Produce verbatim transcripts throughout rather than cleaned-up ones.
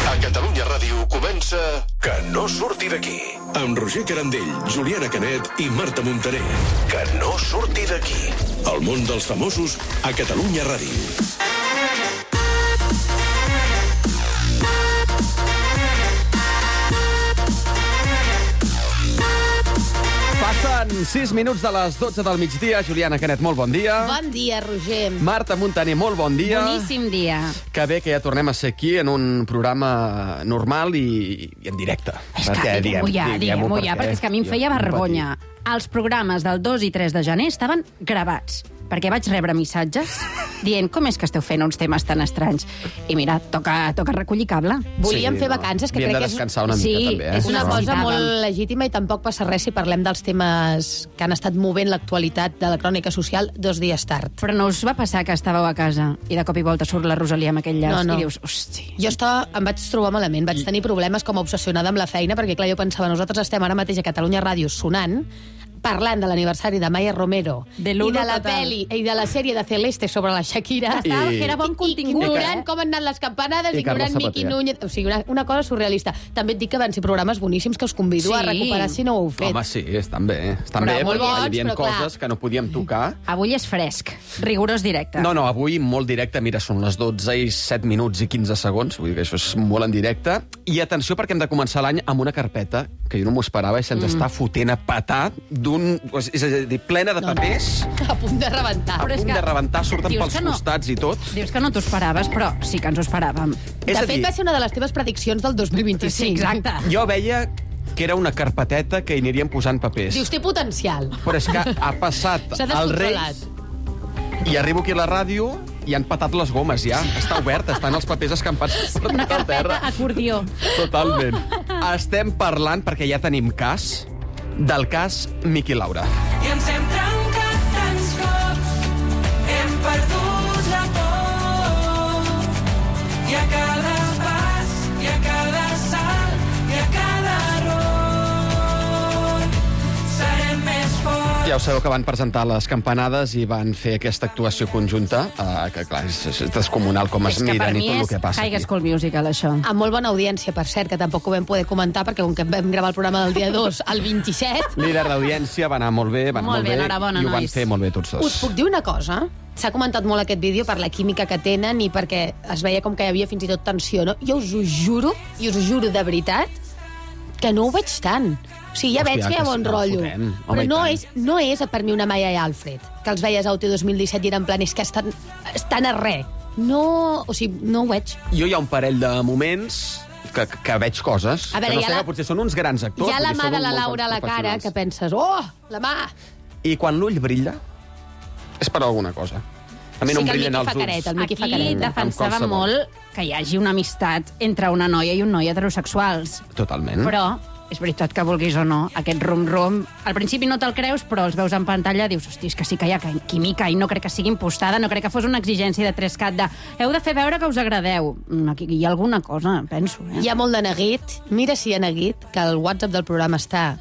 A Catalunya Ràdio comença Que no surti d'aquí. Amb Roger Carandell, Juliana Canet i Marta Montaner. Que no surti d'aquí. El món dels famosos a Catalunya Ràdio. Passen sis minuts de les dotze del migdia. Juliana Canet, molt bon dia. Bon dia, Roger. Marta Montaner, molt bon dia. Boníssim dia. Que bé que ja tornem a ser aquí en un programa normal i, i en directe. És que diguem-ho ja, diguem-ho ja, perquè és que a mi em feia vergonya. Els programes del dos i tres de gener estaven gravats, perquè vaig rebre missatges dient com és que esteu fent uns temes tan estranys. I mira, toca, toca recollir cable. Volíem Sí, fer no. vacances, que Havíem crec de que és, descansar una mica, sí, també, eh? és una Ho cosa necessitàvem. molt legítima i tampoc passa res si parlem dels temes que han estat movent l'actualitat de la crònica social dos dies tard. Però no us va passar que estàveu a casa i de cop i volta surt la Rosalia amb aquell llaç No, no. i dius, hosti... Jo estava, em vaig trobar malament, vaig tenir problemes com a obsessionada amb la feina, perquè clar, jo pensava, nosaltres estem ara mateix a Catalunya Ràdio sonant, parlant de l'aniversari de Maya Romero De i l'uno de la total. peli i de la sèrie de Celeste sobre la Shakira. Que, estava, I- que era bon I contingut, ignorant eh? com han anat les campanades, I Carlos ignorant Niqui Sabater. Núñez... O sigui, una, una cosa surrealista. També et dic que van ser programes boníssims que us convido Sí. a recuperar si no ho heu fet. Home, sí, estan bé. Estan Però bé, molt perquè bons, hi havia però clar. coses que no podíem tocar. Avui és fresc, rigorós directe. No, no, avui molt directe. Mira, són les dotze i set minuts i quinze segons. Vull dir que això és molt en directe. I atenció, perquè hem de començar l'any amb una carpeta que jo no m'ho esperava i se'ns mm. està fotent a petar d'un... És a dir, plena de papers, A punt de rebentar. a Però és punt que de rebentar, surten dius pels que no. costats i tot. Dius que no t'ho esperaves, però sí que ens ho esperàvem. És de a fet, dir, va ser una de les teves prediccions del dos mil vint-i-cinc. Sí, exacte. jo veia que era una carpeteta que hi anirien posant papers. Dius, té potencial. Però és que ha passat S'ha el rei descontrolat. i arribo aquí a la ràdio i han patat les gomes ja. Està obert, estan els papers escampats per Una tot el terra. carpeta acordió. Totalment. Estem parlant, perquè ja tenim cas, del cas Miqui Laura. I ens hem trencat tants cops, hem perdut la por. I a cada pas, i a cada salt, i a cada error, serem més forts. Ja ho sabeu que van presentar les campanades i van fer aquesta actuació conjunta, eh, que clar, és, és descomunal com es És que per miren i mi tot el és que passa High aquí. School Musical, això. Amb molt bona audiència, per cert, que tampoc ho vam poder comentar, perquè com que vam gravar el programa del dia dos al vint-i-set, Líder d'audiència, va anar molt bé, va anar Molt molt bé, bé, enhorabona, i ho van nois. fer molt bé tots dos. us puc dir una cosa? S'ha comentat molt aquest vídeo per la química que tenen i perquè es veia com que hi havia fins i tot tensió, no? Jo us ho juro, i us ho juro de veritat, que no ho veig tant. O sigui, ja Hòstia, veig que hi que ha sí, bon no, rotllo. fotent. Home, Però i no tant. és, no és per mi una Maya i Alfred, que els veies a O T dos mil disset i eren planes que estan, estan a res. No, o sigui, no ho veig. Jo hi ha un parell de moments que, que veig coses, A veure, que no hi ha sé, la- que potser són uns grans actors. Hi ha la vull dir, mà són de la molt Laura a la bons cara que professionals. penses, oh, la mà! I quan l'ull brilla, és per alguna cosa. A mi Sí no em que el brillen Miqui els fa caret, ulls. el Miqui fa Aquí caret. defensava Amb qualsevol. molt que hi hagi una amistat entre una noia i un noi heterosexuals. Totalment. Però és veritat que vulguis o no, aquest rum-rum, al principi no te'l creus, però els veus en pantalla, dius, hosti, és que sí que hi ha química i no crec que sigui impostada, no crec que fos una exigència de Trescat de heu de fer veure que us agradeu. Mm, Aquí hi ha alguna cosa, penso, eh? Hi ha molt de neguit. Mira si hi ha neguit, que el WhatsApp del programa està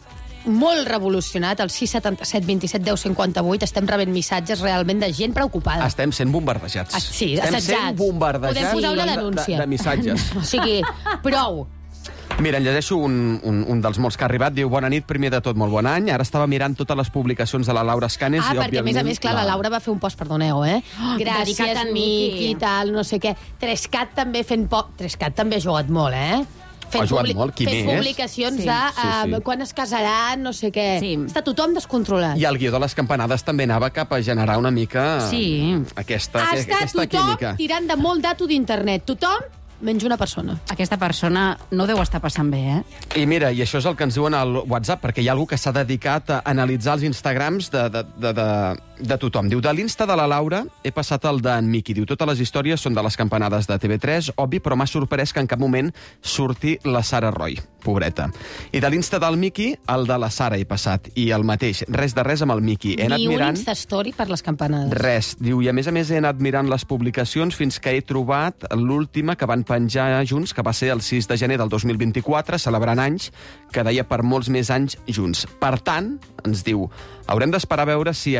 molt revolucionat, el sis setanta set vint set deu cinquanta vuit, estem rebent missatges realment de gent preocupada. Estem sent bombardejats. Ah, sí, Estem assetjats. sent bombardejats Podem posar una de- denúncia. de, de missatges. O sigui, prou. Mira, en llegeixo un, un, un dels molts que ha arribat. Diu, bona nit, primer de tot, molt bon any. Ara estava mirant totes les publicacions de la Laura Escanes. Ah, i, perquè a més a òbviament, més, clar, la Laura va fer un post, perdoneu, eh? Oh, dedicat Gràcies, a en Miqui, Miqui. i tal, no sé què. Trescat també fent poc... Trescat també ha jugat molt, eh? Fent Ha jugat publi- molt, qui fent més? publicacions Sí. de Sí, sí. uh, quan es casaran, no sé què. Sí. Està tothom descontrolat. I el guió de les campanades també anava cap a generar una mica Sí. aquesta, Ha aquesta estat tothom química. tirant de molt dato d'internet. Tothom menys una persona. Aquesta persona no deu estar passant bé, eh? I mira, i això és el que ens diuen al WhatsApp, perquè hi ha algú que s'ha dedicat a analitzar els Instagrams de, de, de, de, de tothom. Diu, de l'Insta de la Laura he passat el d'en Miqui. Diu, totes les històries són de les campanades de T V tres, obvi, però m'ha sorprès que en cap moment surti la Sara Roy, pobreta. I de l'Insta del Miqui, el de la Sara he passat. I el mateix, res de res amb el Miqui. He anat Ni un mirant... Insta-story per les campanades. Res. Diu, i a més a més he anat mirant les publicacions fins que he trobat l'última que van penjar junts, que va ser el sis de gener del dos mil vint-i-quatre, celebrant anys, que deia per molts més anys junts. Per tant, ens diu, haurem d'esperar a veure si aquest any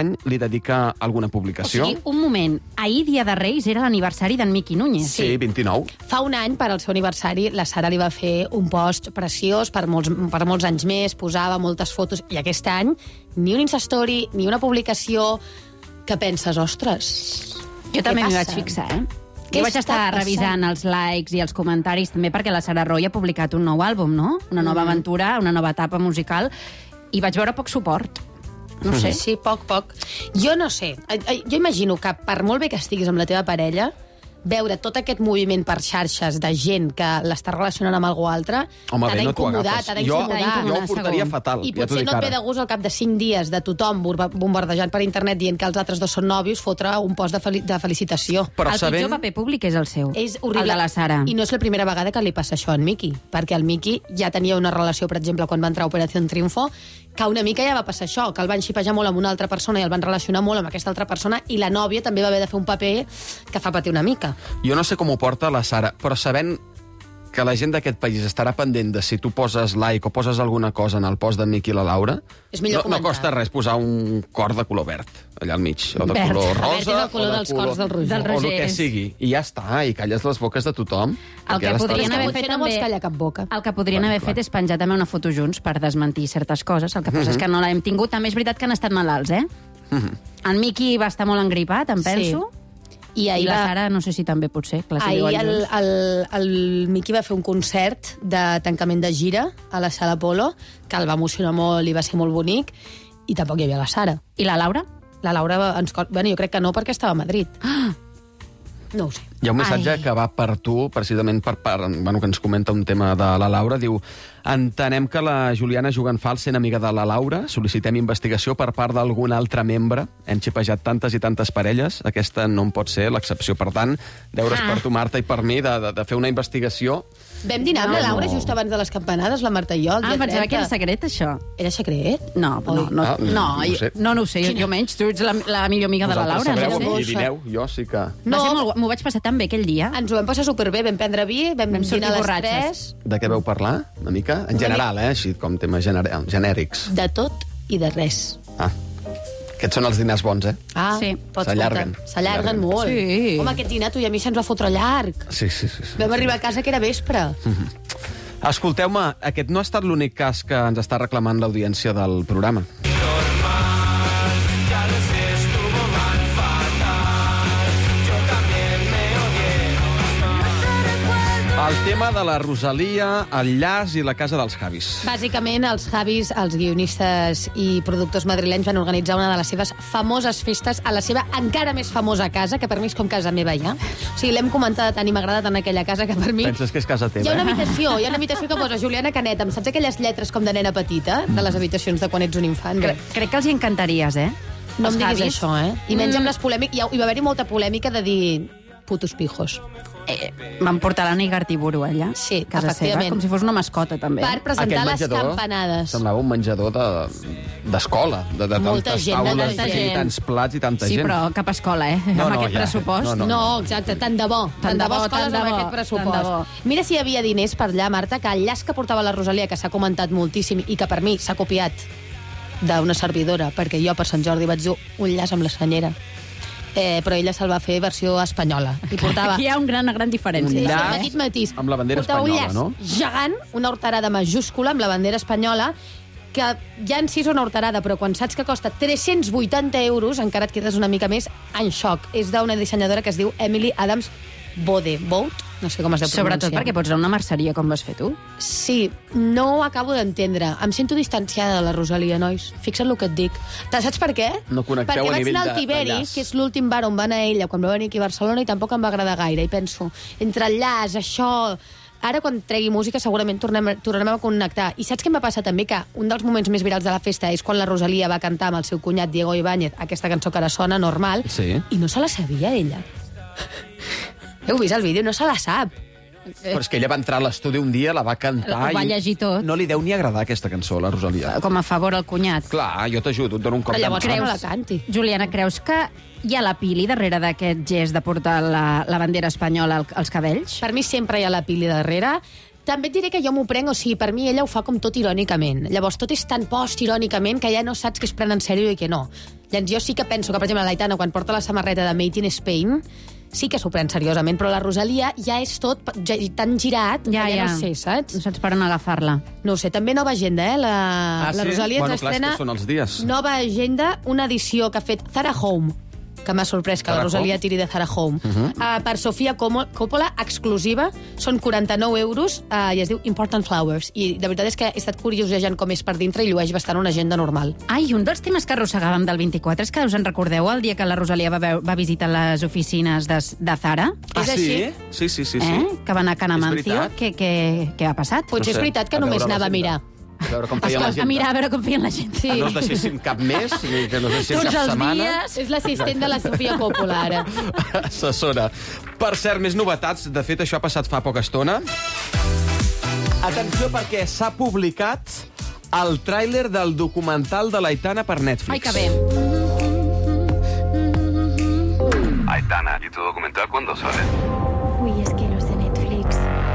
any li dedica alguna O publicació. sigui, un moment, ahir, dia de Reis, era l'aniversari d'en Miqui Núñez. Sí, vint-i-nou. Fa un any, per al seu aniversari, la Sara li va fer un post preciós per molts, per molts anys més, posava moltes fotos, i aquest any ni un Instastory, ni una publicació que penses, ostres... Jo també m'hi què vaig passa? fixar, eh? Què Jo vaig està estar passant? revisant els likes i els comentaris també perquè la Sara Roy ha publicat un nou àlbum, no? Una nova Mm. aventura, una nova etapa musical, i vaig veure poc suport. No sé. Sí, poc, poc. Jo no sé. Eh, eh, Jo imagino que per molt bé que estiguis amb la teva parella, veure tot aquest moviment per xarxes de gent que l'està relacionant amb algú altre, Home, t'ha bé, no t'ho d'incomodar, agafes. t'ha Jo, d'incomodar. jo ho portaria segon. fatal, I ja t'ho potser dic no et ve ara. de gust al cap de cinc dies de tothom bomba- bombardejant per internet dient que els altres dos són nòvios, fotre un post de, fel de felicitació. Però el sabent... pitjor paper públic és el seu, És horrible. el de la Sara. I no és la primera vegada que li passa això a en Miqui, perquè el Miqui ja tenia una relació, per exemple, quan va entrar a Operació Triunfo, que una mica ja va passar això, que el van xipejar molt amb una altra persona i el van relacionar molt amb aquesta altra persona, i la nòvia també va haver de fer un paper que fa patir una mica. Jo no sé com ho porta la Sara, però sabent que la gent d'aquest país estarà pendent de si tu poses like o poses alguna cosa en el post de Miqui i la Laura, És millor no, no comentar. costa res posar un cor de color verd allà al mig, o de Verd. color El verd rosa, és el color o de dels color... cors del Roger. Del o el que Roger. sigui. I ja està, i calles les boques de tothom. El perquè que ara podrien estàs- haver Potser fet no vols també... callar cap boca. El que podrien Clar, haver clar. fet és penjar també una foto junts per desmentir certes coses. El que passa és que no l'hem tingut. També és veritat que han estat malalts, eh? En Miqui va estar molt engripat, em penso. I I ahir la va... Sara no sé si també pot ser. Clar, si Ahir viuen el, junts. el, el Miqui va fer un concert de tancament de gira a la Sala Polo, que el va emocionar molt i va ser molt bonic, i tampoc hi havia la Sara. I la Laura? La Laura, va- ens... co- bueno, jo crec que no, perquè estava a Madrid. No ho sé. Hi ha un missatge Ai. que va per tu, precisament per, per bueno, que ens comenta un tema de la Laura. Diu, entenem que la Juliana juga en fals sent amiga de la Laura. Sol·licitem investigació per part d'algun altre membre. Hem xipejat tantes i tantes parelles. Aquesta no en pot ser l'excepció. Per tant, deures Ah. per tu, Marta, i per mi, de, de, de fer una investigació. Vam dinar amb No, la Laura no. just abans de les campanades, la Marta i jo, el Ah, dia em pensava trenta. que era secret, això. Era secret? No, no, Oi. no, Ah, no, no ho jo- sé. no, no ho sé, jo, jo menys. Tu ets la, la millor amiga de la Laura. Vosaltres No sabreu ho amb sé. qui dineu. Jo sí que... Va No. ser molt guai. M'ho vaig passar tan bé aquell dia. Ens ho vam passar superbé, vam prendre vi, vam, Vam sortir dinar a les borratxes. tres, De què veu parlar, una mica? En general, eh? Així com temes gener genèrics. de tot i de res. Ah, aquests són els diners bons, eh? Ah, Sí. pots S'allarguen. comptar. S'allarguen S'allarguen. molt. Sí. Home, aquest dinar tu i a mi se'ns va fotre llarg. Sí, sí, sí. sí. Vam arribar a casa que era vespre. Escolteu-me, aquest no ha estat l'únic cas que ens està reclamant l'audiència del programa. El tema de la Rosalia, el llaç i la casa dels Javis. Bàsicament, els Javis, els guionistes i productors madrilenys van organitzar una de les seves famoses festes a la seva encara més famosa casa, que per mi és com casa meva ja. O sigui, l'hem comentat tant i m'ha agradat en aquella casa que per mi... Penses que és casa Hi ha teva, una eh? habitació, hi ha una habitació que posa Juliana Canet, amb saps aquelles lletres com de nena petita, de les habitacions de quan ets un infant? Cre crec que els hi encantaries, eh? No Els em diguis Javis. això, eh? I menys amb les polèmiques... Hi, ha- hi va haver-hi molta polèmica de dir putos pijos. Eh, van portar la Nigartiburu allà, Sí, a casa seva, efectivament. com si fos una mascota, també. Per presentar les campanades. semblava un menjador de- d'escola, de, de, Molta tantes gent, de taules tanta i gent. tants plats i tanta Sí, gent. però cap escola, eh? No, amb no, aquest ja. pressupost. No, no. No, exacte, tant de bo. Tant, de bo, escoles tant de amb bo, aquest pressupost. tant de bo. Mira si hi havia diners per allà, Marta, que el llaç que portava la Rosalia, que s'ha comentat moltíssim i que per mi s'ha copiat d'una servidora, perquè jo per Sant Jordi vaig dur un llaç amb la senyera. Eh, però ella se'l va fer versió espanyola. I portava... Aquí hi ha un gran, una gran diferència. Sí, sí, llaç un petit matís. amb la bandera Portava espanyola, un llaç no? gegant, una horterada majúscula amb la bandera espanyola, que ja en si és una horterada, però quan saps que costa tres-cents vuitanta euros, encara et quedes una mica més en xoc. És d'una dissenyadora que es diu Emily Adams Bode. Boat? No sé com es deu pronunciar. Sobretot perquè pots anar a una merceria, com vas fer tu. Sí, no ho acabo d'entendre. Em sento distanciada de la Rosalia, nois. Fixa't el que et dic. Te saps per què? No connecteu Perquè a vaig nivell anar al de- de Tiberi, llaç. que és l'últim bar on va anar ella quan va venir aquí a Barcelona, i tampoc em va agradar gaire. I penso, entre el llaç, això... Ara, quan tregui música, segurament tornem, tornarem a connectar. I saps què em va passar també? Que un dels moments més virals de la festa és quan la Rosalia va cantar amb el seu cunyat Diego Ibáñez aquesta cançó que ara sona, normal, Sí. i no se la sabia, ella. Heu vist el vídeo? No se la sap. Però és que ella va entrar a l'estudi un dia, la va cantar... Ho va i llegir tot. No li deu ni agradar aquesta cançó, la Rosalia. Com a favor al cunyat. Clar, jo t'ajudo, et dono un cop Però de llavors mà. que no la canti. Juliana, creus que hi ha la Pili darrere d'aquest gest de portar la, la bandera espanyola al- als cabells? Per mi sempre hi ha la Pili darrere. També et diré que jo m'ho prenc, o sigui, per mi ella ho fa com tot irònicament. Llavors tot és tan post-irònicament que ja no saps què es pren en sèrio i què no. Llavors, jo sí que penso que, per exemple, l'Aitana, quan porta la samarreta de Made in Spain, sí que s'ho pren seriosament, però la Rosalia ja és tot ja, tan girat Ja, que ja, ja. no sé, saps? No saps per on agafar-la. No ho sé, també nova agenda, eh? La, Ah, la sí? Rosalia Bueno, ens clar, és estrena que són els dies. nova agenda, una edició que ha fet Zara Home, que m'ha sorprès que Zara la Rosalia Home? tiri de Zara Home. Uh -huh. uh, per Sofia Como- Coppola, exclusiva, són quaranta-nou euros uh, i es diu Important Flowers. I de veritat és que he estat curiosejant com és per dintre i llueix bastant una agenda normal. Ai, un dels temes que arrossegàvem del vint-i-quatre és que us en recordeu el dia que la Rosalia va, veu, va visitar les oficines de, de Zara? Ah, És sí? així? Sí, sí, sí. sí. Eh? Que va anar a Can És Amancio. veritat. Què, què, què ha passat? Potser sé, és veritat que a només veure anava a l'agenda. mirar. A veure com feien Escolta, l'agenda. a mirar a veure com feien la gent. Sí. Que no es deixessin cap mes, ni que no es deixessin Tots cap els setmana. dies. És l'assistent de la Sofia Coppola, ara. Assessora. Per cert, més novetats. De fet, això ha passat fa poca estona. Atenció, perquè s'ha publicat el tràiler del documental de l'Aitana per Netflix. Ai, que bé. Aitana, ¿y tu documental cuándo sale? Uy, es que los de Netflix.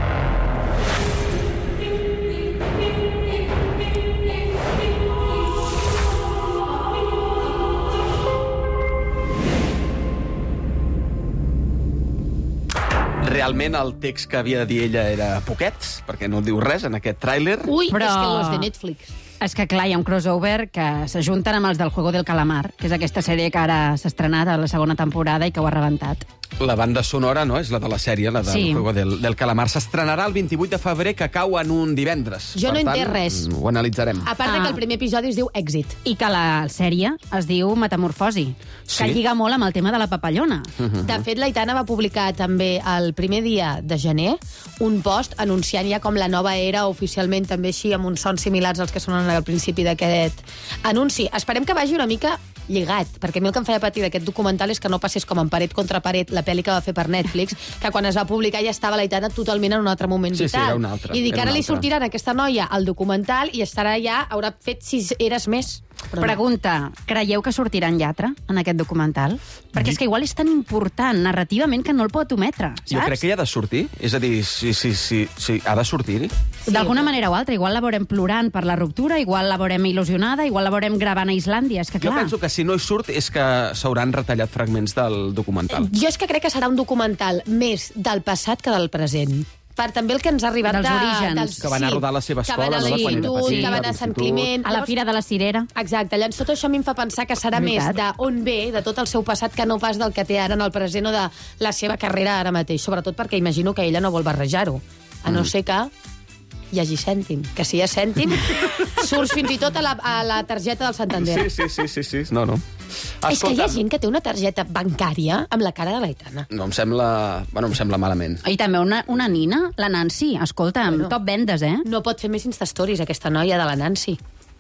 Realment el text que havia de dir ella era poquet, perquè no diu res en aquest tràiler. Ui, Però- és que los de Netflix. És que, clar, hi ha un crossover que s'ajunten amb els del Juego del Calamar, que és aquesta sèrie que ara s'ha estrenat a la segona temporada i que ho ha rebentat. La banda sonora, no?, és la de la sèrie, la del Sí. Juego del, del Calamar. S'estrenarà el vint-i-vuit de febrer, que cau en un divendres. Jo no Per he tant, entès res. Ho analitzarem. A part de Ah. que el primer episodi es diu Èxit. I que la sèrie es diu Metamorfosi, Sí. que lliga molt amb el tema de la papallona. De fet, l'Aitana va publicar també el primer dia de gener un post anunciant ja com la nova era oficialment, també així amb uns sons similars als que sonen al principi d'aquest anunci. Esperem que vagi una mica lligat, perquè a mi el que em feia patir d'aquest documental és que no passés com en paret contra paret la pel·li que va fer per Netflix, que quan es va publicar ja estava l'Aitana totalment en un altre moment Sí, sí, vital. era un altre, I dic, era ara un li altre. sortirà a aquesta noia el documental i estarà ja, haurà fet sis eres més. Però no. Pregunta, creieu que sortirà en lletra en aquest documental? Perquè és que igual és tan important narrativament que no el pot ometre, saps? Jo crec que hi ha de sortir. És a dir, sí, sí, sí, sí ha de sortir-hi. Sí, D'alguna però- manera o altra. Igual la veurem plorant per la ruptura, igual la veurem il·lusionada, igual la veurem gravant a Islàndia. És que, Jo clar, penso que si no hi surt és que s'hauran retallat fragments del documental. Jo és que crec que serà un documental més del passat que del present. Per també el que ens ha arribat Dels de, orígens. dels, Que va anar a rodar a la seva que escola, va anar a no? Quan era l'Institut, petit, que va a anar a Sant l'Institut. Climent... a la Llavors- Fira de la Cirera. Exacte, llavors tot això a mi em fa pensar que serà més Veritat. d'on ve, de tot el seu passat, que no pas del que té ara en el present o de la seva carrera ara mateix. Sobretot perquè imagino que ella no vol barrejar-ho. A no ser que hi hagi cèntim. Que si hi ha cèntim, surts fins i tot a la, a la targeta del Santander. Sí, sí, sí, sí, sí. No, no. És que hi ha gent que té una targeta bancària amb la cara de l'Aitana. No, em sembla... Bueno, em sembla malament. I també una, una nina, la Nancy. Escolta, Bueno. bueno. top vendes, eh? No pot fer més Instastories, aquesta noia de la Nancy.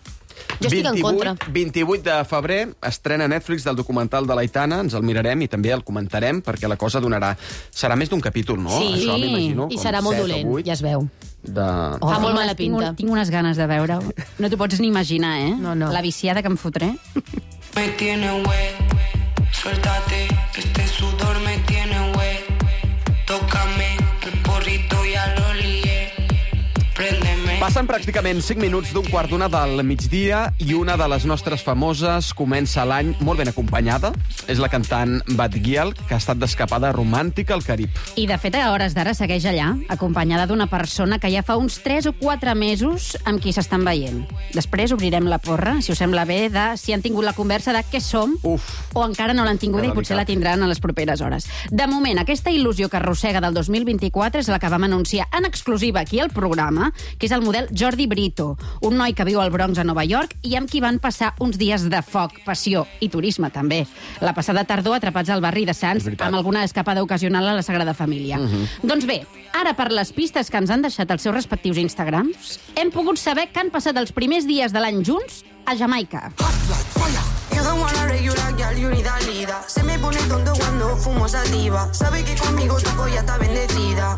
Jo estic en contra. vint-i-vuit de febrer estrena Netflix del documental de l'Aitana, ens el mirarem i també el comentarem, perquè la cosa donarà... Serà més d'un capítol, no? Sí, Això m'imagino, i com serà molt set o dolent, vuit ja es veu. De... Oh, Fa molt tinc mala unes- tinc, pinta. un- tinc unes ganes de veure-ho. No t'ho pots ni imaginar, eh? No, no. La viciada que em fotré. Me tiene wet, suéltate, este sudor me tiene wet. Tócame, el porrito ya lo lié. Préndeme. Passen pràcticament cinc minuts d'un quart d'una del migdia i una de les nostres famoses comença l'any molt ben acompanyada. És la cantant Batguiel, que ha estat d'escapada romàntica al Carib. I, de fet, a hores d'ara segueix allà, acompanyada d'una persona que ja fa uns tres o quatre mesos amb qui s'estan veient. Després obrirem la porra, si us sembla bé, de si han tingut la conversa de què som Uf. o encara no l'han tinguda Que i potser la delicat. tindran a les properes hores. De moment, aquesta il·lusió que arrossega del dos mil vint-i-quatre és la que vam anunciar en exclusiva aquí al programa, que és el model Jordi Brito, un noi que viu al Bronx a Nova York i amb qui van passar uns dies de foc, passió i turisme també. La passada tardor atrapats al barri de És Sants veritat. amb alguna escapada ocasional a la Sagrada Família. Doncs bé, ara per les pistes que ens han deixat els seus respectius Instagrams, hem pogut saber que han passat els primers dies de l'any junts a Jamaica. You don't wanna regular, girl, you need a leader. Se me pone tonto cuando fumo sativa. Sabe que conmigo tu polla está bendecida.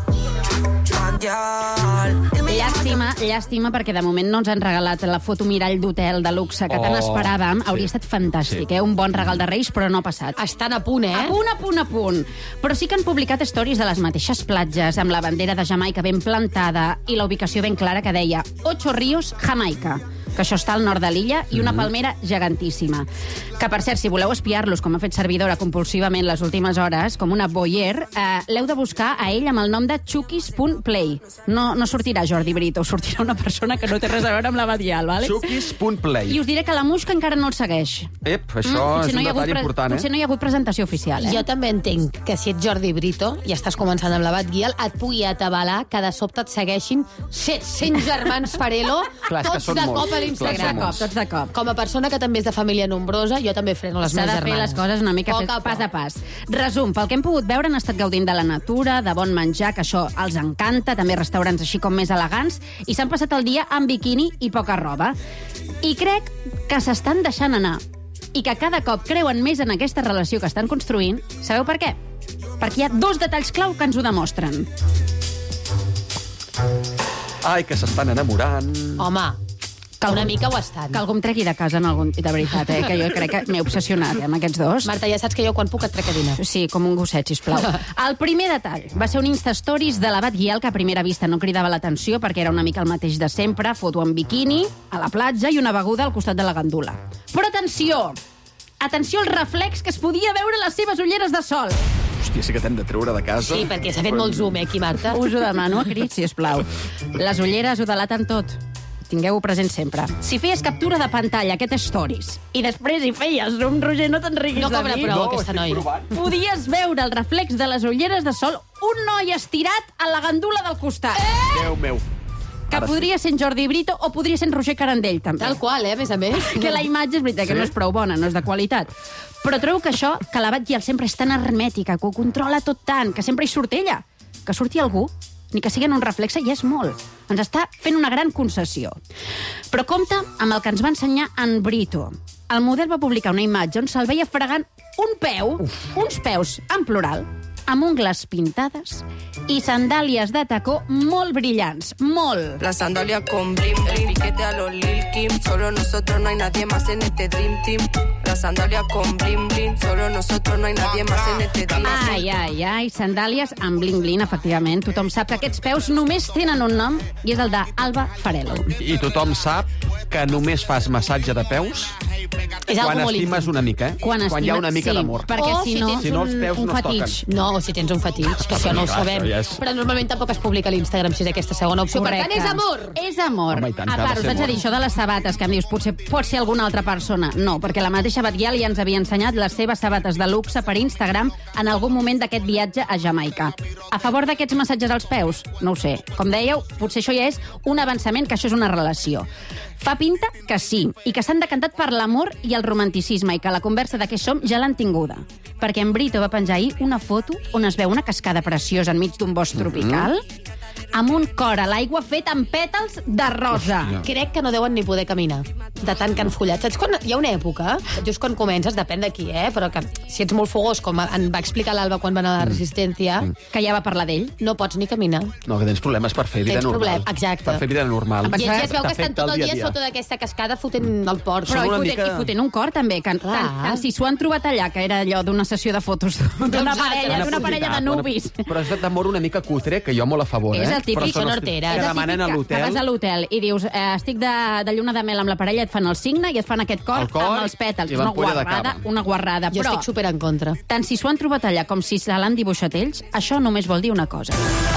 Bad girl. Él me llama Llàstima, llàstima, perquè de moment no ens han regalat la foto mirall d'hotel de luxe que tant Oh, esperàvem. sí. Hauria estat fantàstic, Sí. eh? Un bon regal de Reis, però no ha passat. Estan a punt, eh? A punt, a punt, a punt. Però sí que han publicat stories de les mateixes platges, amb la bandera de Jamaica ben plantada i la ubicació ben clara que deia Ocho Ríos, Jamaica. que això està al nord de l'illa, i una palmera gegantíssima. Que, per cert, si voleu espiar-los, com ha fet servidora compulsivament les últimes hores, com una voyeur, eh, l'heu de buscar a ell amb el nom de Chukis punt play. No, no sortirà Jordi Brito, sortirà una persona que no té res a veure amb la Badial, vale? Chukis punt play. I us diré que la Musca encara no el segueix. Ep, això Mm, és potser no un hi ha hagut detall pre- important, eh? Potser no hi ha hagut presentació oficial, eh? Jo també entenc que si ets Jordi Brito i estàs començant amb la Batguial, et pugui atabalar que de sobte et segueixin set-cents germans Farelo, Clar, és que tots són de molts. cop a Clar, l'Instagram. són molts. Tots de cop. Com a persona que també és de família nombrosa, jo també freno les S'ha meves de fer germanes. les coses una mica Poc fet a pas poc. a pas. Resum, pel que hem pogut veure, han estat gaudint de la natura, de bon menjar, que això els encanta, també restaurants així com més elegants, i s'han passat el dia amb biquini i poca roba. I crec que s'estan deixant anar, i que cada cop creuen més en aquesta relació que estan construint. Sabeu per què? Perquè hi ha dos detalls clau que ens ho demostren. Ai, que s'estan enamorant. Home, que una mica ho estan. Que algú em tregui de casa en algun... De veritat, eh? Que jo crec que m'he obsessionat eh, amb aquests dos. Marta, ja saps que jo quan puc et trec a dinar. Sí, com un gosset, sisplau. El primer detall va ser un Insta-Stories de la Batguial que a primera vista no cridava l'atenció perquè era una mica el mateix de sempre, foto en biquini, a la platja i una beguda al costat de la gandula. Però atenció! Atenció al reflex que es podia veure a les seves ulleres de sol. Hòstia, sí que t'hem de treure de casa. Sí, perquè s'ha fet molt zoom, eh, aquí, Marta. Us ho demano a crits, sisplau. Les ulleres ho delaten tot. Tingueu-ho present sempre. Si feies captura de pantalla, aquest Stories, i després hi feies zoom, Roger, no te'n riguis No de cobra mi. prou, No, aquesta estic noia. provant. Podies veure el reflex de les ulleres de sol un noi estirat a la gandula del costat. Eh! Déu meu. Que Ara podria ser en Jordi Brito o podria ser en Roger Carandell, també. Tal qual, eh, a més a més. Que la imatge és veritat que Sí? no és prou bona, no és de qualitat. Però trobo que això, que la Batguial sempre és tan hermètica, que ho controla tot tant, que sempre hi surt ella, que surti algú, ni que sigui en un reflexe, ja és molt. Ens està fent una gran concessió. Però compte amb el que ens va ensenyar en Brito. El model va publicar una imatge on se'l veia fregant un peu, Uf. uns peus en plural, amb ungles pintades i sandàlies de tacó molt brillants, molt. La sandalia con blim, el piquete a los Lil Kim. Solo nosotros, no hay nadie más en este Dream Team. La sandalia con blim, blim. Solo nosotros, no hay nadie más en este Dream Team. Ai, ai, ai, sandàlies amb bling-bling, efectivament. Tothom sap que aquests peus només tenen un nom i és el d'Alba Farelo. I tothom sap que només fas massatge de peus És algo quan molt estimes íntim. una mica, eh? Quan, quan hi ha una mica sí, d'amor. perquè O si si no, tens Si no, els peus un no es toquen. fetitx. No, o si tens un fetitx, que això no ho Clar, sabem. això ja és- Però normalment tampoc es publica a l'Instagram si és aquesta segona opció. Per tant, és amor! És amor. Home, i tant, a que ha de part, us ser haig de amor. dir això de les sabates, que em dius, potser pot ser alguna altra persona. No, perquè la mateixa Batguial ja ens havia ensenyat les seves sabates de luxe per Instagram en algun moment d'aquest viatge a Jamaica. A favor d'aquests massatges als peus? No ho sé. Com dèieu, potser això ja és un avançament, que això és una relació. Fa pinta que sí, i que s'han decantat per l'amor i el romanticisme, i que la conversa de què som ja l'han tinguda. Perquè en Brito va penjar ahir una foto on es veu una cascada preciosa enmig d'un bosc tropical, amb un cor a l'aigua fet amb pètals de rosa. Crec que no deuen ni poder caminar, de tant que han follat. Saps quan hi ha una època, just quan comences, depèn de qui, eh? Però que si ets molt fogós, com en va explicar l'Alba quan va anar a la Resistència, Que ja va parlar d'ell. no pots ni caminar. No, que tens problemes per fer vida Tens normal. problem, exacte. Per fer vida normal. I ja es veu que estan T'afecta tot el dia, a dia. sota d'aquesta cascada fotent el port. Però Són i una fotent, mica- i fotent un cor, també. Que, tant, Clar. tant si s'ho han trobat allà, que era allò d'una sessió de fotos d'una D'uns parella, altres. d'una parella de nubis. Però és d'amor una mica cutre, que jo molt a favor, eh? És el típic, Però són són els horteres. Que És el demanen a Que- Que l'hotel. vas a l'hotel i dius, eh, estic de, de lluna de mel amb la parella, et fan el signe i et fan aquest cor, El cor amb els pètals. i És una l'ampolla de guarrada, cava. una guarrada. Jo Però, estic super en contra. tant si s'ho han trobat allà com si se l'han dibuixat ells, això només vol dir una cosa.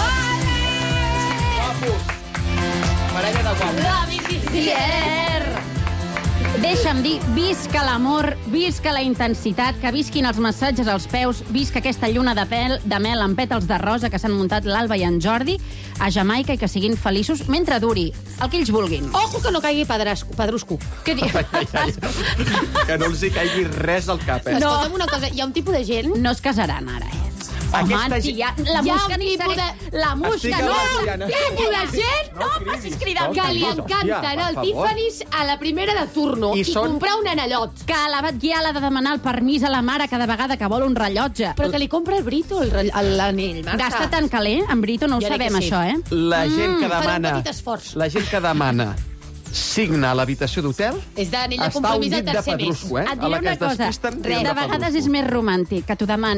Pierre! Deixa'm dir, visca l'amor, visca la intensitat, que visquin els massatges als peus, visca aquesta lluna de pèl, de mel amb pètals de rosa que s'han muntat l'Alba i en Jordi a Jamaica, i que siguin feliços mentre duri, el que ells vulguin. Ojo que no caigui pedrasco, pedrusco. Què dius? Ai, ai, que no els hi caigui res al cap, eh? No. Escolta'm una cosa, hi ha un tipus de gent... No es casaran ara, eh? Aquesta Home, gent- tia, la Hi ha musca un ni tipus seré... de- La musca, Estic no! abans, Diana. tipus de gent No em facis cridar. que li Hòstia, encanta anar al per favor. Tiffany's a la primera de turno I i, són- comprar un anellot. Que la Batguial ha de demanar el permís a la mare cada vegada que vol un rellotge. Però que li compra el Brito, el rell- l'anell, Marta. Gasta tant caler, en Brito, no ho Jo dic sabem, que sí. això, eh? La gent que farà un demana... petit esforç. La gent que demana signa a l'habitació d'hotel És d'anell de està un compromís al dit de tercer mes. pedrusco, eh? Et a diré la que una es cosa, despisten, res, diuen de vegades pedrusco. és més romàntic que t'ho demanin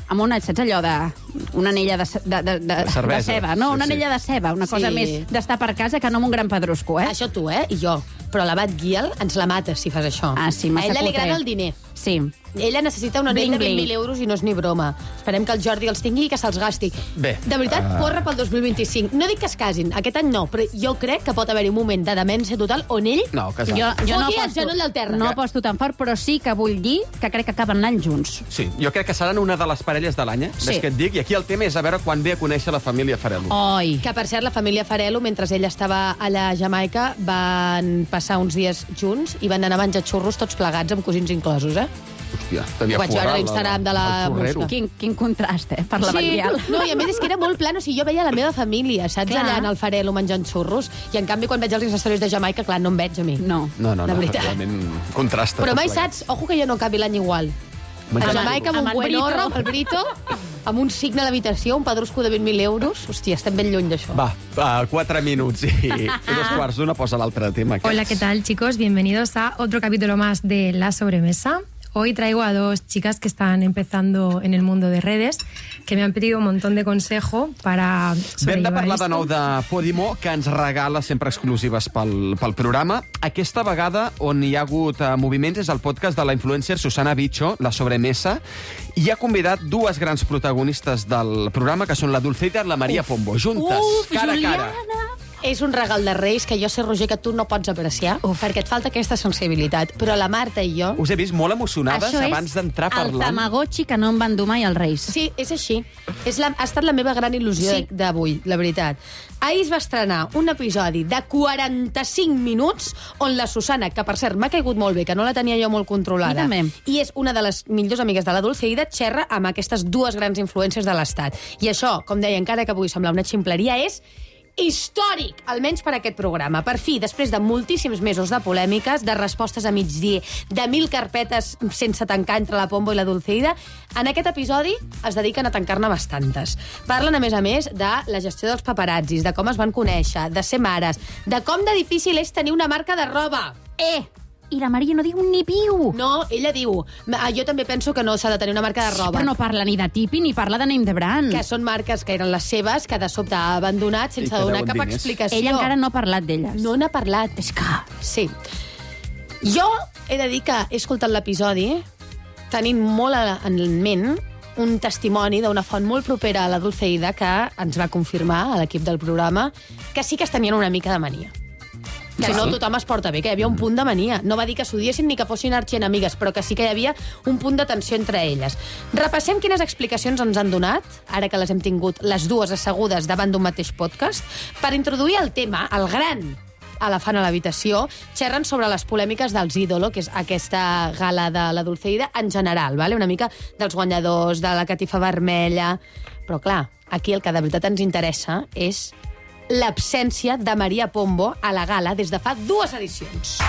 amb una, saps allò de... una anella de, de, de, de, de cervesa. De ceba, no? Sí, Una sí. anella de ceba, una cosa Sí. més d'estar per casa que no amb un gran pedrusco, eh? Això tu, eh? I jo. Però la Bat Giel ens la mata si fas això. Ah, sí, massa A ella li cutre. agrada el diner. Sí. Ella necessita un anell Bling, de vint bling. mil euros i no és ni broma. Esperem que el Jordi els tingui i que se'ls gasti. Bé, De veritat, uh... corre pel dos mil vint-i-cinc. No dic que es casin, aquest any no, però jo crec que pot haver-hi un moment de demència total on ell... No, casat. Jo, jo no Foti el aposto, genoll al terra. no aposto tan fort, però sí que vull dir que crec que acaben l'any junts. Sí, jo crec que seran una de les parelles de l'any, eh? Sí. Ves què et dic? I aquí el tema és a veure quan ve a conèixer la família Farelo. Oi. Que, per cert, la família Farelo, mentre ella estava allà a Jamaica, van passar uns dies junts i van anar a menjar xurros tots plegats, amb cosins inclosos, eh? Hòstia, devia Ho vaig veure a forrar l'Instagram de la el xurrero. Musca. Quin, quin contrast, eh, per la Sí, Batguial. no, i a més és que era molt plan, o sigui, jo veia la meva família, saps, Clar. allà en el Farelo menjant xurros, i en canvi quan veig els històries de Jamaica, clar, no em veig a mi. No. No, no, De no, veritat. realment contrasta. Però tot mai plegat. saps, ojo que jo no acabi l'any igual. A Menjant Jamaica, amb Amb un el buen Brito. horro, amb el Brito, amb un signe a l'habitació, un pedrusco de vint mil euros. Hòstia, estem ben lluny d'això. Va, va, quatre minuts i, i dos quarts d'una posa l'altre tema. Aquest. Hola, ¿qué tal, chicos? Bienvenidos a otro capítulo más de La Sobremesa. Hoy traigo a dos chicas que están empezando en el mundo de redes, que me han pedido un montón de consejo para Vam de sobrellevar parlar esto. de nou de Podimo, que ens regala sempre exclusives pel, pel programa. Aquesta vegada, on hi ha hagut uh, moviments, és el podcast de la influencer Susana Bicho, La Sobremesa, i ha convidat dues grans protagonistes del programa, que són la Dulceida i la Maria Pombo, juntes, Uf, cara a cara. Juliana! És un regal de Reis que jo sé, Roger, que tu no pots apreciar, Uf. perquè et falta aquesta sensibilitat. Però la Marta i jo... Us he vist molt emocionades Això abans d'entrar és el parlant. Tamagotchi que no em van dur mai els Reis. Sí, és així. És la, ha estat la meva gran il·lusió Sí. sí. d'avui, la veritat. Ahir es va estrenar un episodi de quaranta-cinc minuts on la Susana, que per cert m'ha caigut molt bé, que no la tenia jo molt controlada, Mi també. i és una de les millors amigues de la Dulceida, xerra amb aquestes dues grans influències de l'Estat. I això, com deia, encara que pugui semblar una ximpleria, és històric, almenys per aquest programa. Per fi, després de moltíssims mesos de polèmiques, de respostes a migdia, de mil carpetes sense tancar entre la Pombo i la Dulceida, en aquest episodi es dediquen a tancar-ne bastantes. Parlen, a més a més, de la gestió dels paparazzis, de com es van conèixer, de ser mares, de com de difícil és tenir una marca de roba. Eh! I la Maria no diu ni piu. No, ella diu, "Ah, jo també penso que no s'ha de tenir una marca de roba. Però no parla ni de tipi ni parla de name de brand. Que són marques que eren les seves, que de sobte ha abandonat sense I que donar deuen cap diners. explicació. Ella encara no ha parlat d'elles. No n'ha parlat. És que... Sí. Jo he de dir que he escoltat l'episodi tenint molt a- en ment un testimoni d'una font molt propera a la Dulceida que ens va confirmar a l'equip del programa que sí que es tenien una mica de mania. Que Sí. no tothom es porta bé, que hi havia un punt de mania. No va dir que s'odiessin ni que fossin arxienemigues, però que sí que hi havia un punt de tensió entre elles. Repassem quines explicacions ens han donat, ara que les hem tingut les dues assegudes davant d'un mateix podcast, per introduir el tema, el gran elefant a l'habitació, xerren sobre les polèmiques dels ídolo, que és aquesta gala de la Dulceida en general, vale? Una mica dels guanyadors, de la catifa vermella... Però, clar, aquí el que de veritat ens interessa és l'absència de Maria Pombo a la gala des de fa dues edicions.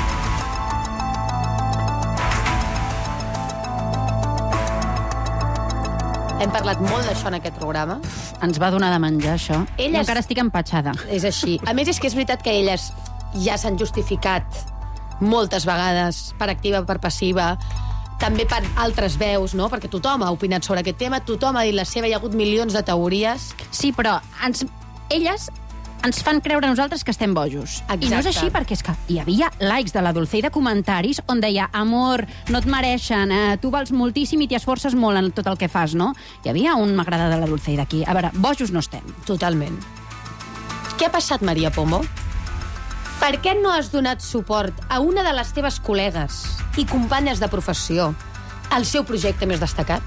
Hem parlat molt d'això en aquest programa. Ens va donar de menjar, això. Elles- Jo encara estic empatxada. És així. A més, és que és veritat que elles ja s'han justificat moltes vegades, per activa, per passiva, també per altres veus, no? Perquè tothom ha opinat sobre aquest tema, tothom ha dit la seva, hi ha hagut milions de teories. Sí, però ens, elles ens fan creure a nosaltres que estem bojos. Exacte. I no és així, perquè és que hi havia likes de la Dulceida, comentaris, on deia, amor, no et mereixen, eh, tu vals moltíssim i t'hi esforces molt en tot el que fas, no? Hi havia un m'agrada de la Dulceida aquí. A veure, bojos no estem. Totalment. Què ha passat, Maria Pombo? Per què no has donat suport a una de les teves col·legues i companyes de professió al seu projecte més destacat?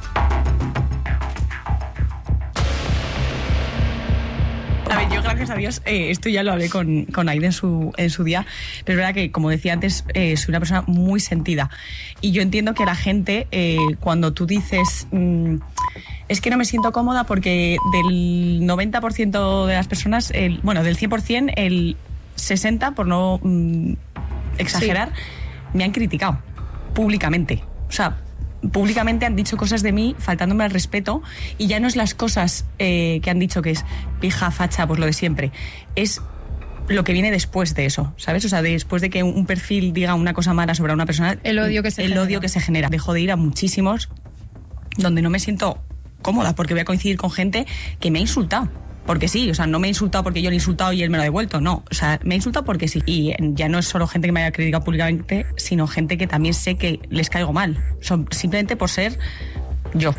A ver, yo gracias a Dios, eh, esto ya lo hablé con, con Aide en su, en su día, pero es verdad que, como decía antes, eh, soy una persona muy sentida. Y yo entiendo que la gente, eh, cuando tú dices, mmm, es que no me siento cómoda porque del noventa por ciento de las personas, el, bueno, del cien por ciento, el sesenta por ciento, por no mmm, exagerar, sí, me han criticado públicamente. O sea, públicamente han dicho cosas de mí faltándome al respeto, y ya no es las cosas eh, que han dicho que es pija, facha, pues lo de siempre, es lo que viene después de eso, ¿sabes? O sea, después de que un perfil diga una cosa mala sobre una persona, El odio que se el genera. odio que se genera. Dejo de ir a muchísimos donde no me siento cómoda, porque voy a coincidir con gente que me ha insultado. Porque sí, o sea, no me ha insultado porque yo le he insultado y él me lo ha devuelto, no. O sea, me ha insultado porque sí. Y ya no es solo gente que me haya criticado públicamente, sino gente que también sé que les caigo mal. Son simplemente por ser yo.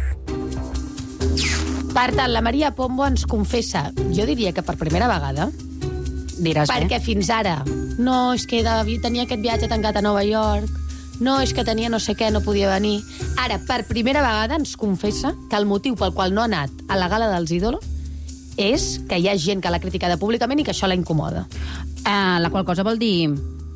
Per tant, la Maria Pombo ens confessa, jo diria que per primera vegada, diràs perquè bé. fins ara, no, és que de, tenia aquest viatge tancat a Nova York, no, és que tenia no sé què, no podia venir. Ara, per primera vegada, ens confessa que el motiu pel qual no ha anat a la gala dels ídols és que hi ha gent que l'ha criticada públicament i que això la incomoda. Uh, la qual cosa vol dir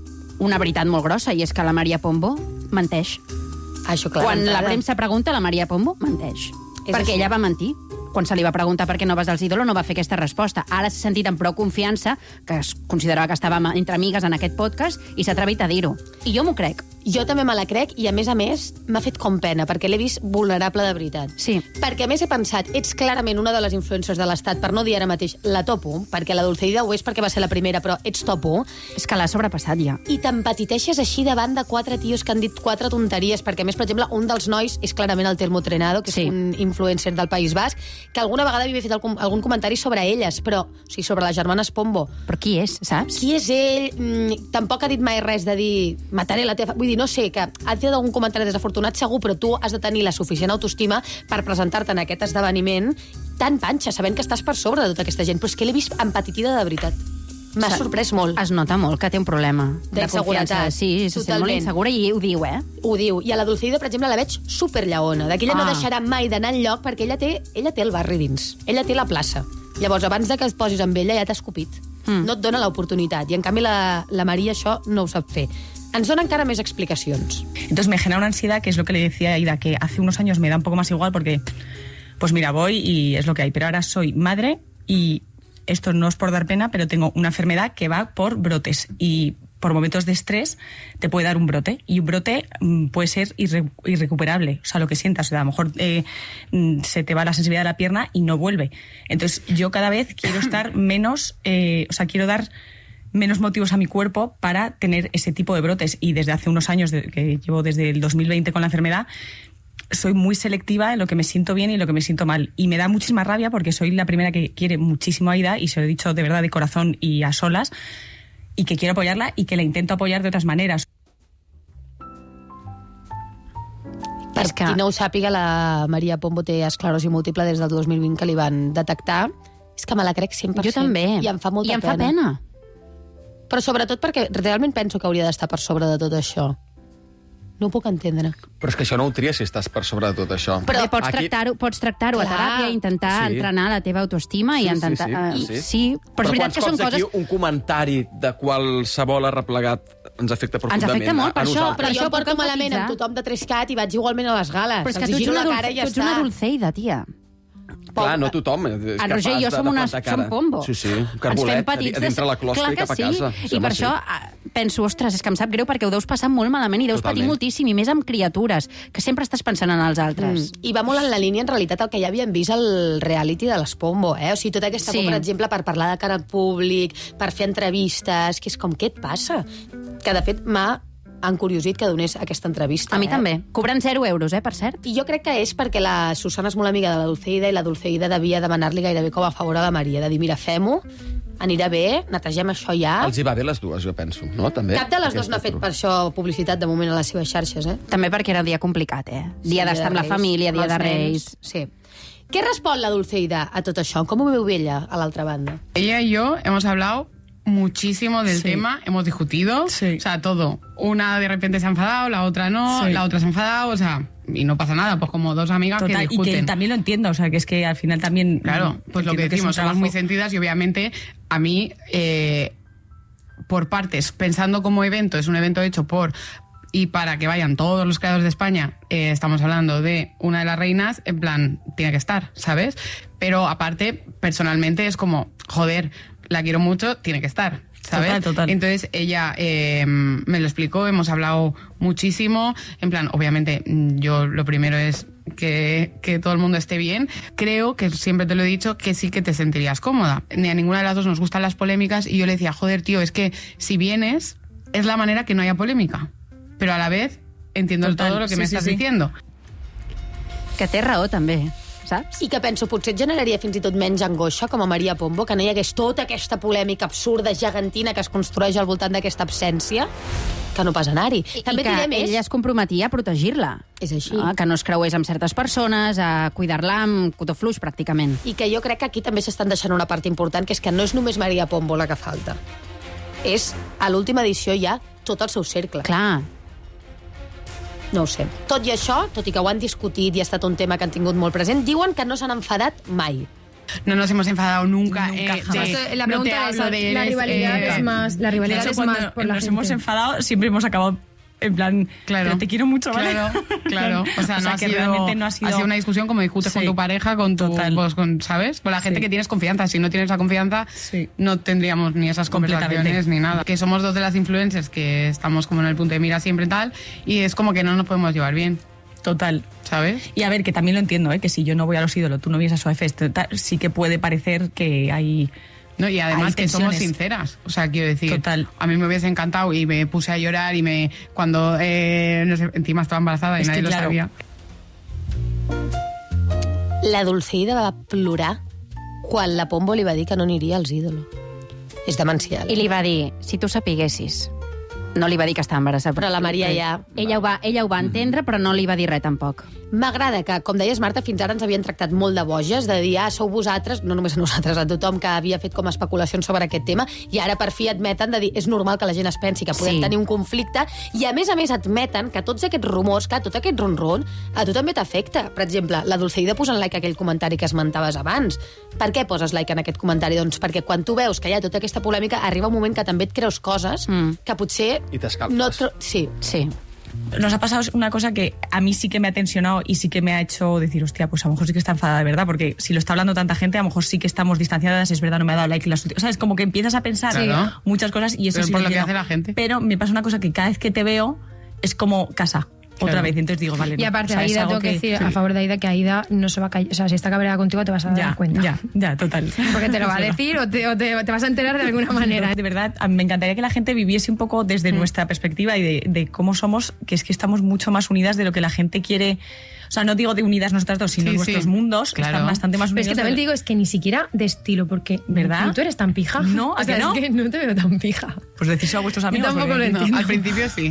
una veritat molt grossa, i és que la Maria Pombo menteix. Això, clar, Quan la entrada. premsa pregunta, la Maria Pombo menteix. És Perquè així. ella va mentir. Quan se li va preguntar per què no vas als ídols, no va fer aquesta resposta. Ara s'ha sentit amb prou confiança, que es considerava que estàvem entre amigues en aquest podcast, i s'ha atrevit a dir-ho. I jo m'ho crec. Jo també me la crec i, a més a més, m'ha fet com pena, perquè l'he vist vulnerable de veritat. Sí. Perquè, a més, he pensat, ets clarament una de les influencers de l'Estat, per no dir ara mateix la top u, perquè la Dulceida ho és perquè va ser la primera, però ets top u. És que l'ha sobrepassat ja. I t'empatiteixes així davant de quatre tios que han dit quatre tonteries, perquè, a més, per exemple, un dels nois és clarament el Termo Trenado, que és Sí. un influencer del País Basc, que alguna vegada havia fet algun, algun comentari sobre elles, però, o sigui, sobre les germanes Pombo. Però qui és, saps? Qui és ell? Mm, tampoc ha dit mai res de dir mataré la teva... Vull dir, no sé, que ha fet algun comentari desafortunat segur, però tu has de tenir la suficient autoestima per presentar-te en aquest esdeveniment tan panxa, sabent que estàs per sobre de tota aquesta gent. Però és que l'he vist empatitida de veritat. M'ha Sa- sorprès molt. Es nota molt que té un problema de D'inseguretat. confiança. Sí, se sent molt Totalment. insegura i ho diu, eh? Ho diu. I a la Dulceida, per exemple, la veig superllaona. D'aquella Ah. no deixarà mai d'anar enlloc perquè ella té, ella té el barri dins. Ella té la plaça. Llavors, abans de que et posis amb ella, ja t'ha escopit. Mm. No et dona l'oportunitat. I, en canvi, la, la Maria això no ho sap fer. Ens dona encara més explicacions. Entonces me genera una ansiedad, que es lo que le decía a Aida, que hace unos años me da un poco más igual porque, pues mira, voy y es lo que hay. Pero ahora soy madre y esto no es por dar pena, pero tengo una enfermedad que va por brotes y por momentos de estrés te puede dar un brote, y un brote mm, puede ser irre- irrecuperable, o sea, lo que sientas, o sea, a lo mejor eh, mm, se te va la sensibilidad de la pierna y no vuelve. Entonces yo cada vez quiero estar menos, eh, o sea, quiero dar menos motivos a mi cuerpo para tener ese tipo de brotes, y desde hace unos años, de, que llevo desde el dos mil veinte con la enfermedad, soy muy selectiva en lo que me siento bien y en lo que me siento mal. Y me da muchísima rabia porque soy la primera que quiere muchísimo a Aida, y se lo he dicho de verdad de corazón y a solas, y que quiero apoyarla y que la intento apoyar de otras maneras. Per És que- qui no ho sàpiga, la Maria Pombo té esclerosi múltiple des del dos mil vint, que li van detectar. És que me la crec cent per cent. Jo també. I em fa molta I em pena. fa pena. Però sobretot perquè realment penso que hauria d'estar per sobre de tot això. No ho puc entendre. Però és que això no ho tries si estàs per sobre de tot això. Però Bé, pots aquí- tractar-ho pots tractar-ho a Clar. teràpia, intentar Sí. entrenar la teva autoestima i Sí, sí, intentar... sí, eh, sí. sí, però, és veritat quants que són cops coses... aquí un comentari de qualsevol arreplegat ens afecta profundament afecta molt, per a això, nosaltres. Però això jo em puc porto malament empatitzar. amb tothom de Trescat i vaig igualment a les gales. Però és que Els tu ets giro una, la dulce, cara i ja tu ets una està. dulceida, tia. Clar, no tothom és En Roger i capaç jo de- som, de unes, plantar som cara. pombo. Sí, sí, un Ens fem carbolet petits a dintre la closca Clar i cap a que casa. Sí. I Sembla per sí. això ah, penso, ostres, és que em sap greu perquè ho deus passar molt malament i deus Totalment. patir moltíssim, i més amb criatures, que sempre estàs pensant en els altres. Mm. I va molt en la línia, en realitat, el que ja havíem vist al reality de les Pombo, eh? O sigui, tota aquesta Sí. por, per exemple, per parlar de cara al públic, per fer entrevistes, que és com, què et passa? Que, de fet, m'ha encuriosit que donés aquesta entrevista. A mi eh? també. Cobrant zero euros, eh, per cert. I jo crec que és perquè la Susana és molt amiga de la Dulceida, i la Dulceida devia demanar-li gairebé com a favor a la Maria, de dir, mira, fem-ho, anirà bé, netegem això ja. Els hi va bé les dues, jo penso, no? També. Cap de les dues n'ha Aquesta fet per això publicitat, de moment, a les seves xarxes, eh? També perquè era un dia complicat, eh? Dia Sí, d'estar amb la Reis, família, amb dia els de nens. Reis. Sí. Què respon la Dulceida a tot això? Com ho veu ella, a l'altra banda? Ella y yo hemos hablado muchísimo del Sí. tema, hemos discutido, Sí. o sea, todo. Una de repente se ha enfadado, la otra no, Sí. la otra se ha enfadado, o sea, y no pasa nada, pues como dos amigas Total, que y discuten. que también lo entiendo, o sea, que es que al final también... Claro, mm, pues lo que entiendo es decimos, un somos muy trabajo. sentidas y obviamente a mí, eh, por partes, pensando como evento, es un evento hecho por y para que vayan todos los creadores de España, eh, estamos hablando de una de las reinas, en plan, tiene que estar, ¿sabes? Pero aparte, personalmente es como, joder, la quiero mucho, tiene que estar, ¿sabes? Total, total. Entonces ella eh, me lo explicó, hemos hablado muchísimo, en plan, obviamente mm, yo lo primero es que, que todo el mundo esté bien. Creo que siempre te lo he dicho que sí que te sentirías cómoda. Ni a ninguna de las dos nos gustan las polémicas y yo le decía, joder, tío, es que si vienes es la manera que no haya polémica, pero a la vez entiendo Total, todo lo que sí, me sí, estás sí. diciendo. Que té raó, també. saps? I que penso, potser et generaria fins i tot menys angoixa, com a Maria Pombo, que no hi hagués tota aquesta polèmica absurda, gegantina, que es construeix al voltant d'aquesta absència, que no pas anar-hi. I, També i que diré més... ella es comprometia a protegir-la. És així. Ah, que no es creués amb certes persones, a cuidar-la amb cotó fluix, pràcticament. I que jo crec que aquí també s'estan deixant una part important, que és que no és només Maria Pombo la que falta. És, a l'última edició, ja tot el seu cercle. Clar. No ho sé. Tot i això, tot i que ho han discutit i ha estat un tema que han tingut molt present, diuen que no s'han enfadat mai. No nos hemos enfadado nunca. Nunca, eh, jamás. de, La no te pregunta es, hablo de la eres, rivalidad eh, es más, la rivalidad De hecho, es cuando más por la nos gente. hemos enfadado, siempre hemos acabado en plan, Claro. pero te quiero mucho, ¿vale? Claro, claro. O sea, no ha que sido, realmente no ha sido... ha sido una discusión como discutes Sí. con tu pareja, con tu, Total. pues, con, ¿sabes? Con la gente Sí. que tienes confianza. Si no tienes esa confianza, Sí. no tendríamos ni esas Completamente. conversaciones ni nada. Que somos dos de las influencers que estamos como en el punto de mira siempre y tal, y es como que no nos podemos llevar bien, Total. ¿sabes? Y a ver, que también lo entiendo, ¿eh? Que si yo no voy a los ídolos, tú no vienes a Soe Fest, tal, sí que puede parecer que hay... No, y además Hay que somos tensiones. sinceras. O sea, quiero decir, Total. a mí me hubiese encantado y me puse a llorar y me cuando eh, no sé, encima estaba embarazada y Es nadie que, lo claro. sabía. La Dulceida va plorar quan la Pombo li va dir que no aniria als ídolos. És demencial. I li va dir, si tu sapiguessis... No li va dir que estava embarassada. Però la Maria ja... Ella ho va, ella ho va entendre, però no li va dir res tampoc. M'agrada que, com deies, Marta, fins ara ens havien tractat molt de boges, de dir, ah, sou vosaltres, no només a nosaltres, a tothom que havia fet com especulacions sobre aquest tema, i ara per fi admeten de dir, és normal que la gent es pensi que podem Sí. tenir un conflicte, i a més a més admeten que tots aquests rumors, que tot aquest ron-ron, a tu també t'afecta. Per exemple, la Dulceida posant like a aquell comentari que esmentaves abans. Per què poses like en aquest comentari? Doncs perquè quan tu veus que hi ha tota aquesta polèmica, arriba un moment que també et creus coses Mm. que potser... I t'escalfes. No et... Sí. Sí. Nos ha pasado una cosa que a mí sí que me ha tensionado y sí que me ha hecho decir, hostia, pues a lo mejor sí que está enfadada de verdad, porque si lo está hablando tanta gente, a lo mejor sí que estamos distanciadas, es verdad, no me ha dado like. Las... O sea, es como que empiezas a pensar Claro. muchas cosas y eso Pero sí por lo lo que entiendo. hace la gente. Pero me pasa una cosa que cada vez que te veo es como casa. Otra Claro. vez, entonces digo, vale. Y no. aparte, O sea, es Aida, algo tengo que decir sí. a favor de Aida que Aida no se va a callar. O sea, si está cabreada contigo te vas a dar Ya, cuenta. ya, ya, total. Porque te lo va a decir o te, o te, te vas a enterar de alguna manera. De verdad, a mí me encantaría que la gente viviese un poco desde nuestra perspectiva y de, de cómo somos, que es que estamos mucho más unidas de lo que la gente quiere. O sea, no digo de unidas nosotras dos, sino Sí, nuestros sí. mundos Claro. están bastante más Pero unidos. es que también de- te digo, es que ni siquiera de estilo, porque ¿Verdad? ni tú eres tan pija. No, ¿a o sea, que no? es que no te veo tan pija. Pues decírselo a vuestros amigos. tampoco porque- lo No, entiendo. al principio sí.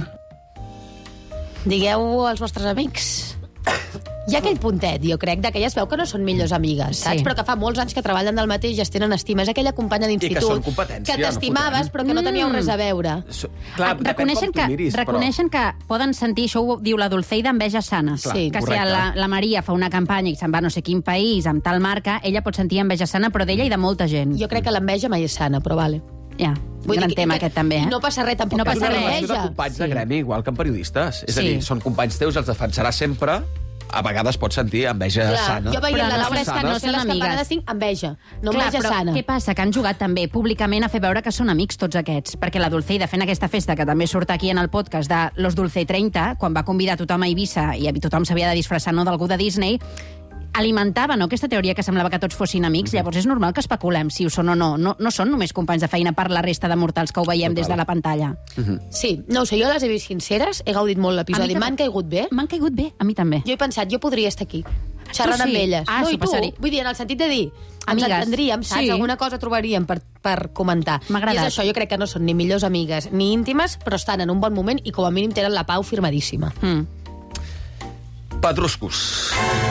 Digueu als vostres amics. Hi ha aquell puntet, jo crec, de que ja es veu que no són millors amigues, saps? Sí. Però que fa molts anys que treballen del mateix i es tenen estima. És aquella companya I que d'institut són competència, que no t'estimaves fotem. però que no teníeu Mm. res a veure. So, clar, Ah, reconeixen, que, miris, reconeixen que poden sentir, això ho diu la Dulceida, enveges sanes. Clar, Sí, que si correcte. la, la Maria fa una campanya i se'n va a no sé quin país amb tal marca, ella pot sentir enveja sana, però d'ella i de molta gent. Jo crec que l'enveja mai és sana, però vale. Ja, Vull gran dir que- tema que- aquest també, eh? I no passa res tampoc. No per passa És una res. relació de l'enveja. companys de Sí. gremi, igual que amb periodistes. És a Sí. dir, són companys teus, els defensaràs sempre. A vegades pots sentir enveja Clar, sana. jo veient Però la no Laura són és que no sanes. sé les Són amigues. campanades cinc, enveja. No Clar, enveja però sana. què passa? Que han jugat també públicament a fer veure que són amics tots aquests, perquè la Dulceida fent aquesta festa, que també surt aquí en el podcast de Los Dulce trenta, quan va convidar tothom a Eivissa i tothom s'havia de disfressar no d'algú de Disney, alimentava no, aquesta teoria que semblava que tots fossin amics, llavors és normal que especulem si ho són o no. No, no són només companys de feina per la resta de mortals que ho veiem Total. des de la pantalla. Sí, no ho sé, jo les he vist sinceres, he gaudit molt A l'episodi, mi també. m'han caigut bé. M'han caigut bé, a mi també. Jo he pensat, jo podria estar aquí, xerrant Tu sí? amb elles. Ah, no, s'ho i tu? passaria. Vull dir, en el sentit de dir, ens Amigues. entendríem, saps? Sí. Alguna cosa trobaríem per, per comentar. M'ha agradat. I és això, jo crec que no són ni millors amigues ni íntimes, però estan en un bon moment i com a mínim tenen la pau firmadíssima. Mm. Pedruscos.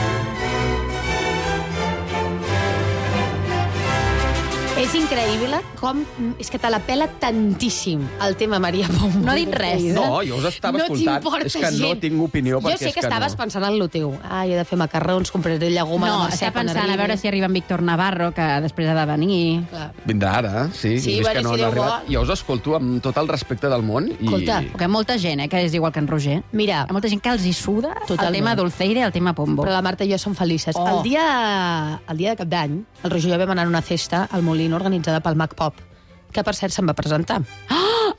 És increïble com... És que te la pela tantíssim el tema Maria Pombo. No ha dit res. No, jo us estava no escoltant. t'importa És que no gens. tinc opinió, Jo perquè sé és que que estaves no. pensant en lo teu. Ai, he de fer macarrons, compraré lleguma No, a la Mercè està quan pensant a arribi. veure si arriba en Víctor Navarro, que després ha de venir. Clar. Vindrà ara, sí. Sí, i és bueno, que no si han Déu arribat. vol. Jo us escolto amb tot el respecte del món. I... Escolta. Perquè molta gent, eh, que és igual que en Roger. Mira. Hi ha molta gent que els hi suda Totalment. el tema Dulceida i el tema Pombo. Però la Marta i jo som felices. Oh. El, dia, el dia de cap d'any, el Roger i jo vam anar a una festa al Molino organitzada pel Mac Pop, que per cert se'n va presentar. Oh,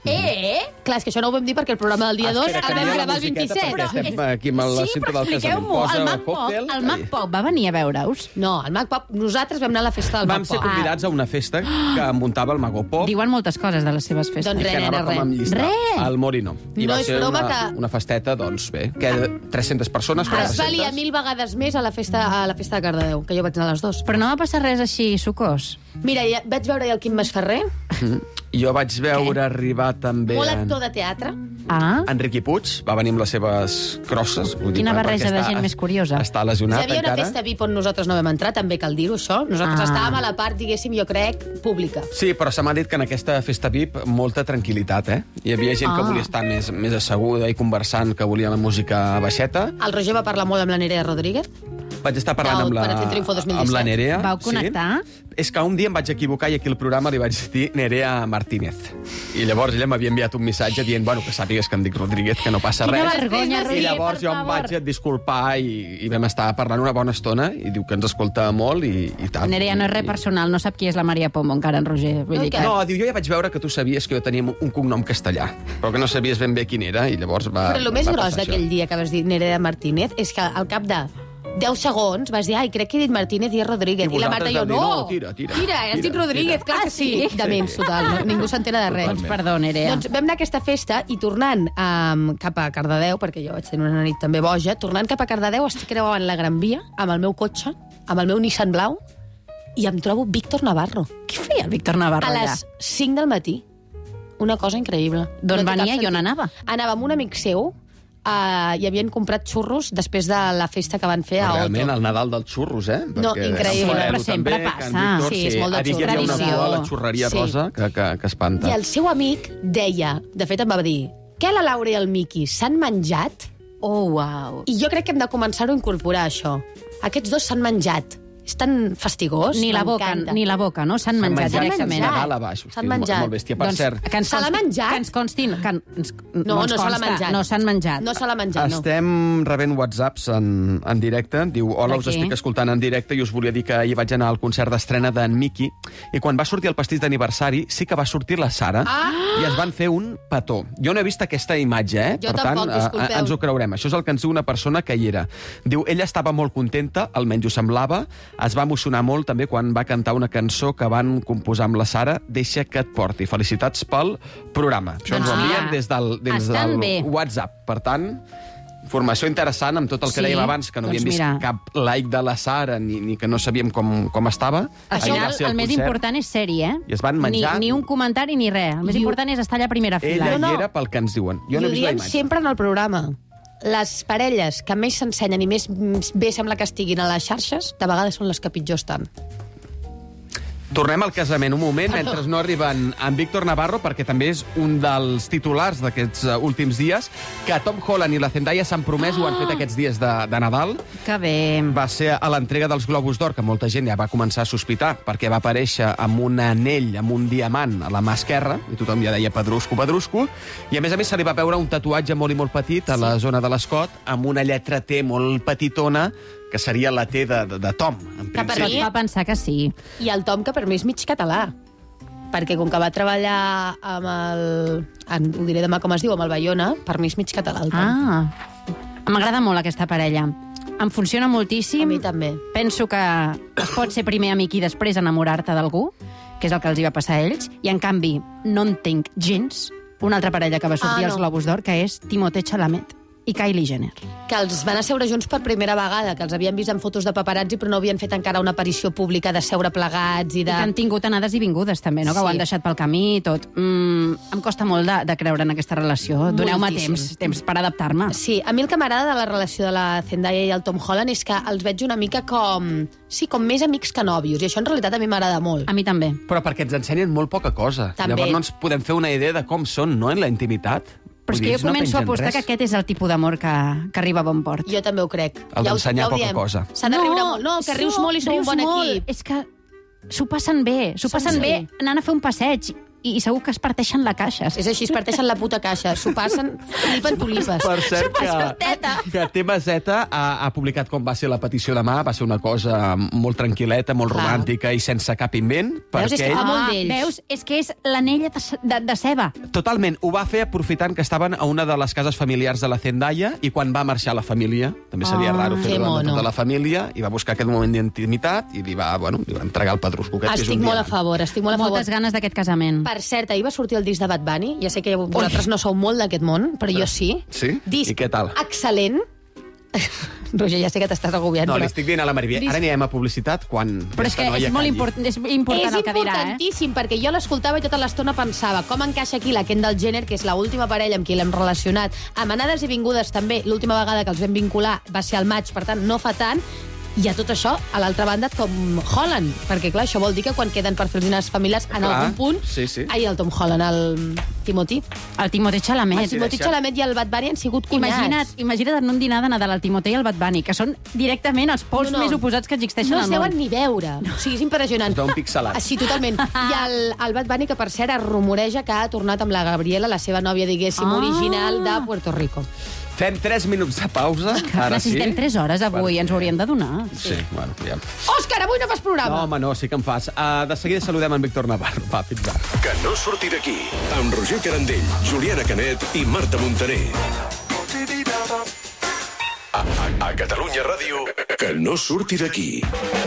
Eh? Clar, és que això no ho vam dir perquè el programa del dia dos Espera, el vam canvia la gravar el musiqueta vint-i-set. perquè estem aquí amb la Sí, cinta però del casament. expliqueu-m'ho. Posa El Mac Pop, còctel. el Mac Pop va venir a veure-us? No, el Mac Pop, nosaltres vam anar a la festa del Vam Mac ser Pop. convidats a una festa que muntava el Mago Pop. Diuen moltes coses de les seves festes. Doncs que res, anava res, com amb res. llista. Res. Al Morino. I No va és ser broma una, que- una festeta, doncs bé, que tres-centes persones, Es quatre-centes. valia mil vegades més a la festa a la festa de Cardedeu, que jo vaig anar a les dues. Però no va passar res així sucós. Mira, ja vaig veure el Quim Masferrer, Mm. Jo vaig veure arribar també molt en actor de teatre. Ah, Enriqui Puig, va venir amb les seves crosses. Vull dir, Quina perquè barreja de està- gent més curiosa. Està Hi lesionat havia una encara. festa V I P on nosaltres no vam entrar, també cal dir-ho, això. Nosaltres Ah. estàvem a la part, diguéssim, jo crec, pública. Sí, però se m'ha dit que en aquesta festa V I P molta tranquil·litat, eh? Hi havia gent que Ah. volia estar més, més asseguda i conversant, que volia la música baixeta. El Roger va parlar molt amb la Nerea Rodríguez. Vaig estar parlant Del amb la, Paratí Triunfo dos mil amb la disset. Nerea. Vau connectar? Sí. És que un dia em vaig equivocar i aquí al programa li vaig dir Nerea Martínez. I llavors ella m'havia enviat un missatge dient, bueno, que sàpigues que em dic Rodríguez, que no passa Quina res. vergonya, I Roger, llavors per jo em favor. vaig disculpar i, i vam estar parlant una bona estona i diu que ens escolta molt i, i tal. Nerea, no és res I- personal, no sap qui és la Maria Pombo encara, en Roger. Vull dir que... No, diu, jo ja vaig veure que tu sabies que jo tenia un cognom castellà, però que no sabies ben bé quin era, i llavors va Però el més va gros passar d'aquell això. dia que vas dir Nerea Martínez és que al cap de deu segons vas dir, ai, crec que he dit Martínez i és Rodríguez. I I, la Marta i jo, vosaltres vau dir, no, no, tira, tira, Tira, has dit tira, Rodríguez, tira. clar que Ah, sí. sí? De mens, total, no, ningú s'entera de res. Doncs perdó, Nerea. Doncs vam anar a aquesta festa i tornant um, cap a Cardedeu, perquè jo vaig tenir una nit també boja, tornant cap a Cardedeu estic creuant la Gran Via amb el meu cotxe, amb el meu Nissan blau, i em trobo Víctor Navarro. Què feia el Víctor Navarro A allà? les cinc del matí. Una cosa increïble. D'on té cap venia i sentit. on anava? Anava amb un amic seu uh, i havien comprat xurros després de la festa que van fer a Otto. Realment, el Nadal dels xurros, eh? No, Perquè increïble. en Farelo Però sempre també, que en passa. Víctor, Sí, és molt de ha dit que hi havia una tradició. cua a la xurreria Sí. rosa que, que, que espanta. I el seu amic deia, de fet em va dir, que la Laura i el Miqui s'han menjat? Oh, uau. I jo crec que hem de començar-ho a incorporar, això. Aquests dos s'han menjat. És tan fastigós. Ni la boca, m'encanta. ni la boca, no? S'han S'han menjat menjat directament. menjat. Nadal a baix. Hosti, S'han menjat. Molt bèstia. Per Doncs, cert, que ens Se l'ha consti- menjat? Que ens constin... Que ens, No, ens no se l'ha consta. menjat. No s'han menjat. No se l'ha menjat, no. estem rebent whatsapps en, en directe. Diu, hola, us D'aquí. estic escoltant en directe i us volia dir que ahir vaig anar al concert d'estrena d'en Miki i quan va sortir el pastís d'aniversari sí que va sortir la Sara Ah! i es van fer un petó. Jo no he vist aquesta imatge, eh? Jo per tampoc, tant, disculpeu. eh, ens ho creurem. Això és el que ens diu una persona que hi era. Diu, ella estava molt contenta, almenys ho semblava, es va emocionar molt també quan va cantar una cançó que van composar amb la Sara, Deixa que et porti. Felicitats pel programa. Això ens ho Ah, envien des del, des estan del bé. WhatsApp. Per tant, informació interessant amb tot el que Sí, dèiem abans, que no doncs havíem vist mira. cap like de la Sara ni, ni que no sabíem com, com estava. Al Ahir va final, ser el més concert. important és ser-hi, eh? I es van menjar. Ni, ni un comentari ni res. El més I ho- important és estar allà a primera fila. Ella No, no. hi era pel que ens diuen. Jo I no ho he vist la diem imatge. sempre en el programa. Les parelles que més s'ensenyen i més bé sembla que estiguin a les xarxes, de vegades són les que pitjor estan. Tornem al casament un moment, mentre no arriben en Víctor Navarro, perquè també és un dels titulars d'aquests uh, últims dies, que Tom Holland i la Zendaya s'han promès, ho han fet aquests dies de, de Nadal. Que bé. Va ser a l'entrega dels Globus d'Or, que molta gent ja va començar a sospitar, perquè va aparèixer amb un anell, amb un diamant a la mà esquerra, i tothom ja deia pedrusco, pedrusco, i a més a més se li va veure un tatuatge molt i molt petit a la zona de l'escot, amb una lletra T molt petitona, que seria la T de, de, de Tom, en Que per Això et principi. mi- fa pensar que sí. I el Tom, que per mi és mig català. Perquè com que va treballar amb el... En, ho diré demà com es diu, amb el Bayona, per mi és mig català el Tom. Ah, m'agrada molt aquesta parella. Em funciona moltíssim. A mi també. Penso que es pot ser primer amic i després enamorar-te d'algú, que és el que els hi va passar a ells, i en canvi no entenc gens una altra parella que va sortir Ah, als no. Globus d'Or, que és Timothée Chalamet i Kylie Jenner. Que els van asseure junts per primera vegada, que els havien vist en fotos de paparazzi, però no havien fet encara una aparició pública de seure plegats i I de... que han tingut anades i vingudes, també, no? Que ho Sí. han deixat pel camí i tot. Mm, em costa molt de, de creure en aquesta relació. Doneu-me Moltíssim. temps, temps per adaptar-me. Sí, a mi el que m'agrada de la relació de la Zendaya i el Tom Holland és que els veig una mica com... Sí, com més amics que nòvios, i això en realitat a mi m'agrada molt. A mi també. Però perquè ens ensenyen molt poca cosa. També. Llavors no ens podem fer una idea de com són, no?, en la intimitat. Però és Vull que dir, jo no començo a pengen apostar res. que aquest és el tipus d'amor que, que arriba a bon port. Jo també ho crec. El ho- d'ensenyar ho poca diem. cosa. S'ha de riure molt. No, que rius molt i sou un rius bon molt. equip. És que s'ho passen bé, s'ho Són passen sí. bé anant a fer un passeig i segur que es parteixen la caixa. És així, es parteixen la puta caixa. S'ho passen tulipa en tulipes. Per cert que, que T M Z ha, ha publicat com va ser la petició demà, va ser una cosa molt tranquil·leta, molt Clar. romàntica i sense cap invent, Veus, és perquè que fa ell... molt Ah, d'ells. veus? És que és l'anella de, de, de ceba. Totalment, ho va fer aprofitant que estaven a una de les cases familiars de la Zendaya i quan va marxar la família, també seria Ah, raro que fer-ho davant de mono. tota la família, i va buscar aquest moment d'intimitat i li va, bueno, li va entregar el pedrusco aquest, que és Estic un molt a diamant. favor, estic molt a favor. Moltes ganes d'aquest casament. Per cert, ahir va sortir el disc de Bad Bunny. Ja sé que vosaltres no sou molt d'aquest món, però jo sí. Sí? Disc I què tal? excel·lent. Roger, ja sé que t'estàs agobiant, No, però... li estic dient a la Maribia, Dis- ara anirem a publicitat quan Però és que aquesta noia és molt calli. important, és important És el que dirà, eh? importantíssim, perquè jo l'escoltava i tota l'estona pensava com encaixa aquí la Kendall Jenner, que és l'última parella amb qui l'hem relacionat, amb anades i vingudes també. L'última vegada que els vam vincular va ser al maig, per tant, no fa tant. I a tot això, a l'altra banda, Tom Holland, perquè, clar, això vol dir que quan queden per fer els dinars familiars, en Clar, algun punt... sí, sí. Ai, el Tom Holland, el Timothy. El Timothée Chalamet. El Timothy Chalamet i el Bad Bunny han sigut cunyats. Imagina't, imagina't en un dinar de Nadal el Timothée i el Bad Bunny, que són directament els pols No, no. més oposats que existeixen No al es món. deuen ni veure. O sigui, és impressionant. Es veuen pixelats. Sí, totalment. I el, el Bad Bunny, que per cert es rumoreja que ha tornat amb la Gabriela, la seva nòvia, diguéssim, Ah. original de Puerto Rico. Fem tres minuts de pausa, ara sí. Necessitem tres hores avui, ens ho haurien de donar. Sí, bueno, ja. Òscar, avui no fas programa! No, home, no, sí que em fas. Uh, de seguida saludem en Víctor Navarro. Va, fins ara. Que no surti d'aquí. Amb Roger Carandell, Juliana Canet i Marta Montaner. A, a, a Catalunya Ràdio, que no surti d'aquí.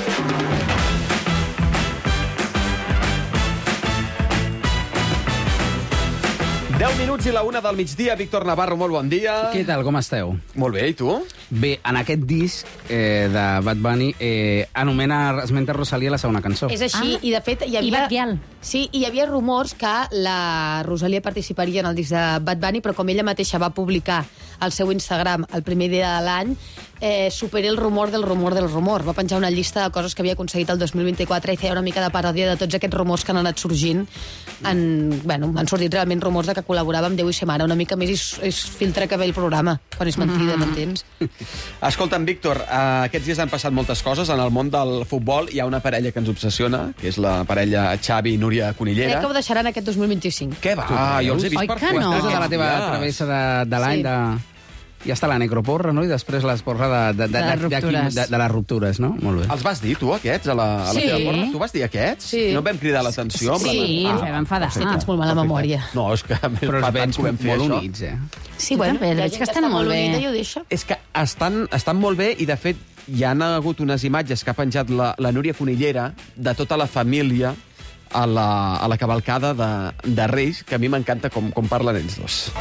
deu minuts i la una del migdia. Víctor Navarro, molt bon dia. Què tal, com esteu? Molt bé, i tu? Bé, en aquest disc eh, de Bad Bunny eh, anomena, esmenta Rosalía la segona cançó. És així, Ah. i de fet hi I havia... Batguial. Sí, i hi havia rumors que la Rosalia participaria en el disc de Bad Bunny, però com ella mateixa va publicar al seu Instagram el primer dia de l'any, eh, supera el rumor del rumor del rumor. Va penjar una llista de coses que havia aconseguit el dos mil vint-i-quatre i feia una mica de paròdia de tots aquests rumors que han anat sorgint. En, bueno, han sortit realment rumors de que col·laborava amb Déu i sa mare. Una mica més és, és filtre que ve el programa, quan és mentida, mm. m'entens? Escolta'm, Víctor, uh, aquests dies han passat moltes coses. En el món del futbol hi ha una parella que ens obsessiona, que és la parella Xavi i Núria Conillera. Crec que ho deixaran aquest dos mil vint-i-cinc. Què va? Ah, jo els he vist Oi per que fora. no? Després de la teva dies. travessa de, de l'any Sí. de... Ja està la necroporra, no? I després l'esporra de, de, de, De les de, d'aquí- ruptures. de, de les ruptures, no? Molt bé. Els vas dir, tu, aquests, a la, a la Sí. teva porra? Tu vas dir aquests? Sí. No em vam cridar l'atenció? amb la- Sí, ens vam enfadar. Sí, tens molt mala memòria. No, és que més Però fa els tant veig que ho vam fer, molt això. units, eh? Sí, Jo bueno, també, hi ha veig gent que estan està molt bé. unida i ho deixa. És que estan, estan molt bé i, de fet, hi han hagut unes imatges que ha penjat la, la Núria Conillera de tota la família a la, a la cavalcada de, de Reis, que a mi m'encanta com, com parlen ells dos.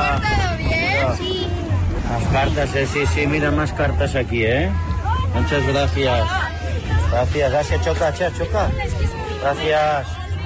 Las cartas, eh, sí, sí, mira más cartas aquí, ¿eh? Muchas gracias. Gracias, gracias, choca, che, choca. Gracias.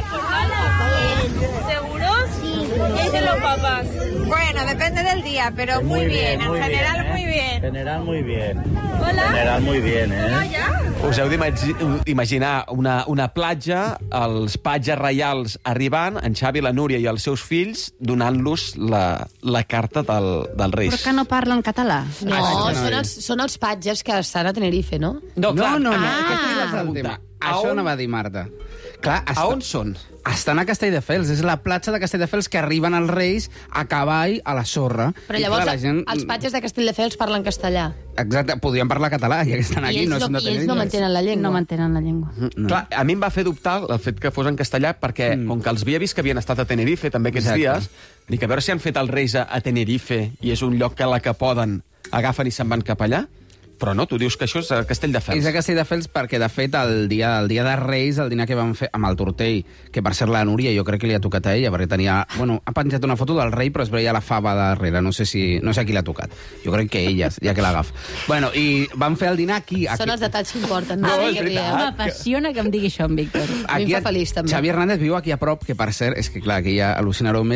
¿Seguros? Sí. ¿Qué dicen los papás? Bueno, depende del día, pero muy, Muy bien, bien, en muy general bien, ¿eh? muy bien. En general muy bien. Hola. En general muy bien, Ah, ¿eh? ya. Us heu d'imaginar una, una platja, els patges reials arribant, en Xavi, la Núria i els seus fills donant-los la, la carta del, del Reis. Però que no parlen català. No, Ah, sí, són, no, els, són els patges que estan a Tenerife, no? No, clar, no, no, no. ah, Aquest és el pregunta. tema. A Això on- no va dir Marta. Clar, A on són? Estan a Castelldefels. És la platja de Castelldefels que arriben els Reis a cavall a la sorra. Però I, llavors clar, la gent... els patges de Castelldefels parlen castellà. Exacte, podrien parlar català, ja que estan I aquí. ells no, no- són de i ells Tenerife. no mantenen la llengua. No mantenen la llengua. No. Clar, a mi em va fer dubtar el fet que fos en castellà perquè, mm. com que els havia vist que havien estat a Tenerife també aquests Exacte. dies, dic, a veure si han fet els Reis a, a Tenerife i és un lloc que a la que poden agafen i se'n van cap allà. Però no, tu dius que això és a Castelldefels. És a Castelldefels perquè, de fet, el dia, el dia de Reis, el dinar que van fer amb el Tortell, que per ser la Núria jo crec que li ha tocat a ella, perquè tenia... Bueno, ha penjat una foto del rei, però es veia la fava darrere. No sé si no sé a qui l'ha tocat. Jo crec que ella, ja que l'agafa. Bueno, i van fer el dinar aquí. aquí. Són els detalls que importen. No, sé és què veritat. diem. M'apassiona que em digui això, en Víctor. A mi em fa feliç, també. Xavi Hernández viu aquí a prop, que per cert, és que clar, que ja al·lucinareu més,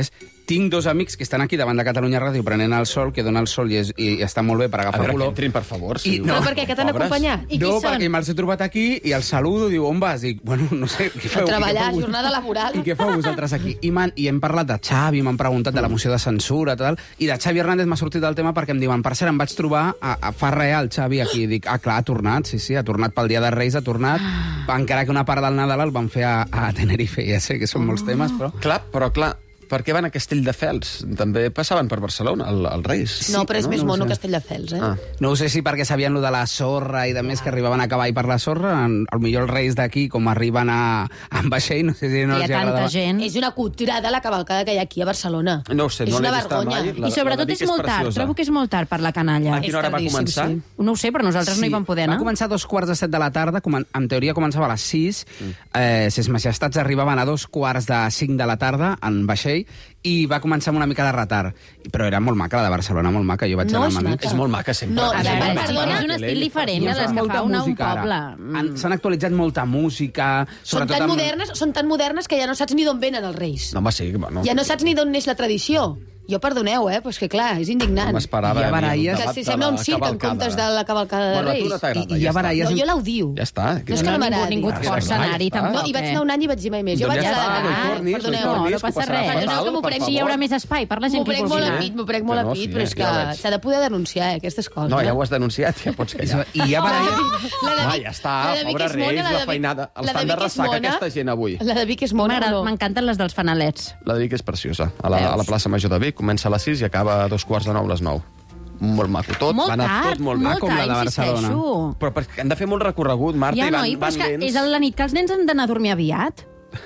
tinc dos amics que estan aquí davant de Catalunya Ràdio prenent el sol, que dona el sol i, és, i està molt bé per agafar A veure, color. que entrin, per favor. Si I, no, Però per què, que t'han acompanyat? I qui no, són? perquè me'ls he trobat aquí i el saludo, diu, on vas? Dic, bueno, no sé, què feu? A treballar, I què feu jornada laboral. I què feu vosaltres aquí? I, man, I hem parlat de Xavi, m'han preguntat de la moció de censura, tal, i de Xavi Hernández m'ha sortit el tema perquè em diuen, per cert, em vaig trobar a, a fa res el Xavi aquí. Dic, ah, clar, ha tornat, sí, sí, ha tornat pel Dia de Reis, ha tornat, encara que una part del Nadal el van fer a, a Tenerife, ja sé que són molts temes, però... Clar, però clar, per què van a Castelldefels? També passaven per Barcelona, el, els Reis. No, però és no, més no ho mono sé. Castelldefels, eh? Ah. No ho sé si perquè sabien lo de la sorra i de més que arribaven a cavall per la sorra, en, al millor els Reis d'aquí, com arriben a, a en vaixell, no sé si no Hi ha els hi tanta agradava. gent. És una cutrada la cavalcada que hi ha aquí a Barcelona. No ho sé, és no l'he una vista vergonya. mai. La- I sobretot la de és Vic és molt tard. preciosa. Trobo que és molt tard per la canalla. A quina hora va tardíssim, començar? sí. No ho sé, però nosaltres no hi vam poder anar. Va començar a dos quarts de set de la tarda, comen- en teoria començava a les sis, mm. eh, ses majestats arribaven a dos quarts de cinc de la tarda en vaixell, i va començar amb una mica de retard. Però era molt maca, la de Barcelona, molt maca. Jo vaig No anar és amb amics. maca. És molt maca, sempre. No, A ja, veure, perdona. és un estil diferent I de es les fa que molta fa una, un música ara. poble. Han- S'han actualitzat molta música. Són sobretot tan, amb- modernes, són tan modernes que ja no saps ni d'on venen els Reis. No, home, sí, bueno. Ja no saps ni d'on neix la tradició. Jo, perdoneu, eh, però és que clar, és indignant. No m'esperava. Hi ha ni el baralles. debat Que si de sembla la un circ en cavalcada. comptes de la cavalcada de Bueno, a tu Reis. no t'agrada, I- i hi ja ha està. baralles- No, jo l'odio. Ja està. No és que no ningú, m'agradi. ningú et Ja força a està. anar-hi, Ja està. No, tampoc. hi vaig eh? anar un any i vaig dir mai més. Jo Doncs vaig ja anar està, de no hi ah, tornis, no hi perdoneu. tornis, No, no que passa ho passarà res. fatal, Perdoneu que m'ho per prenc, Sí, hi favor. haurà més espai per la gent M'ho que hi prenc vulgui molt a anar. pit, m'ho prenc Que molt no, a pit, sí, però és ja ho que veig. s'ha de poder denunciar, eh, aquestes coses. No, ja ho has denunciat, ja pots callar. I hi ha baralles... La de Ah, Vic- ja està, la de Vic pobre és mona, Reis, la de la Vic- feinada. Els la fan de Vic és ressaca, mona. aquesta gent, avui. La de Vic és mona, M'agrada- no? M'encanten les dels fanalets. La de Vic és preciosa. A la, Veus? a la plaça Major de Vic comença a les sis i acaba a dos quarts de nou a les nou. Molt maco tot, Molt va anar tard, tot molt bé. molt com la tard, de Barcelona. insisteixo. Però perquè han de fer molt recorregut, Marta, Ja i no, van, i, però van és que lents. és a la nit que els nens han d'anar a dormir aviat.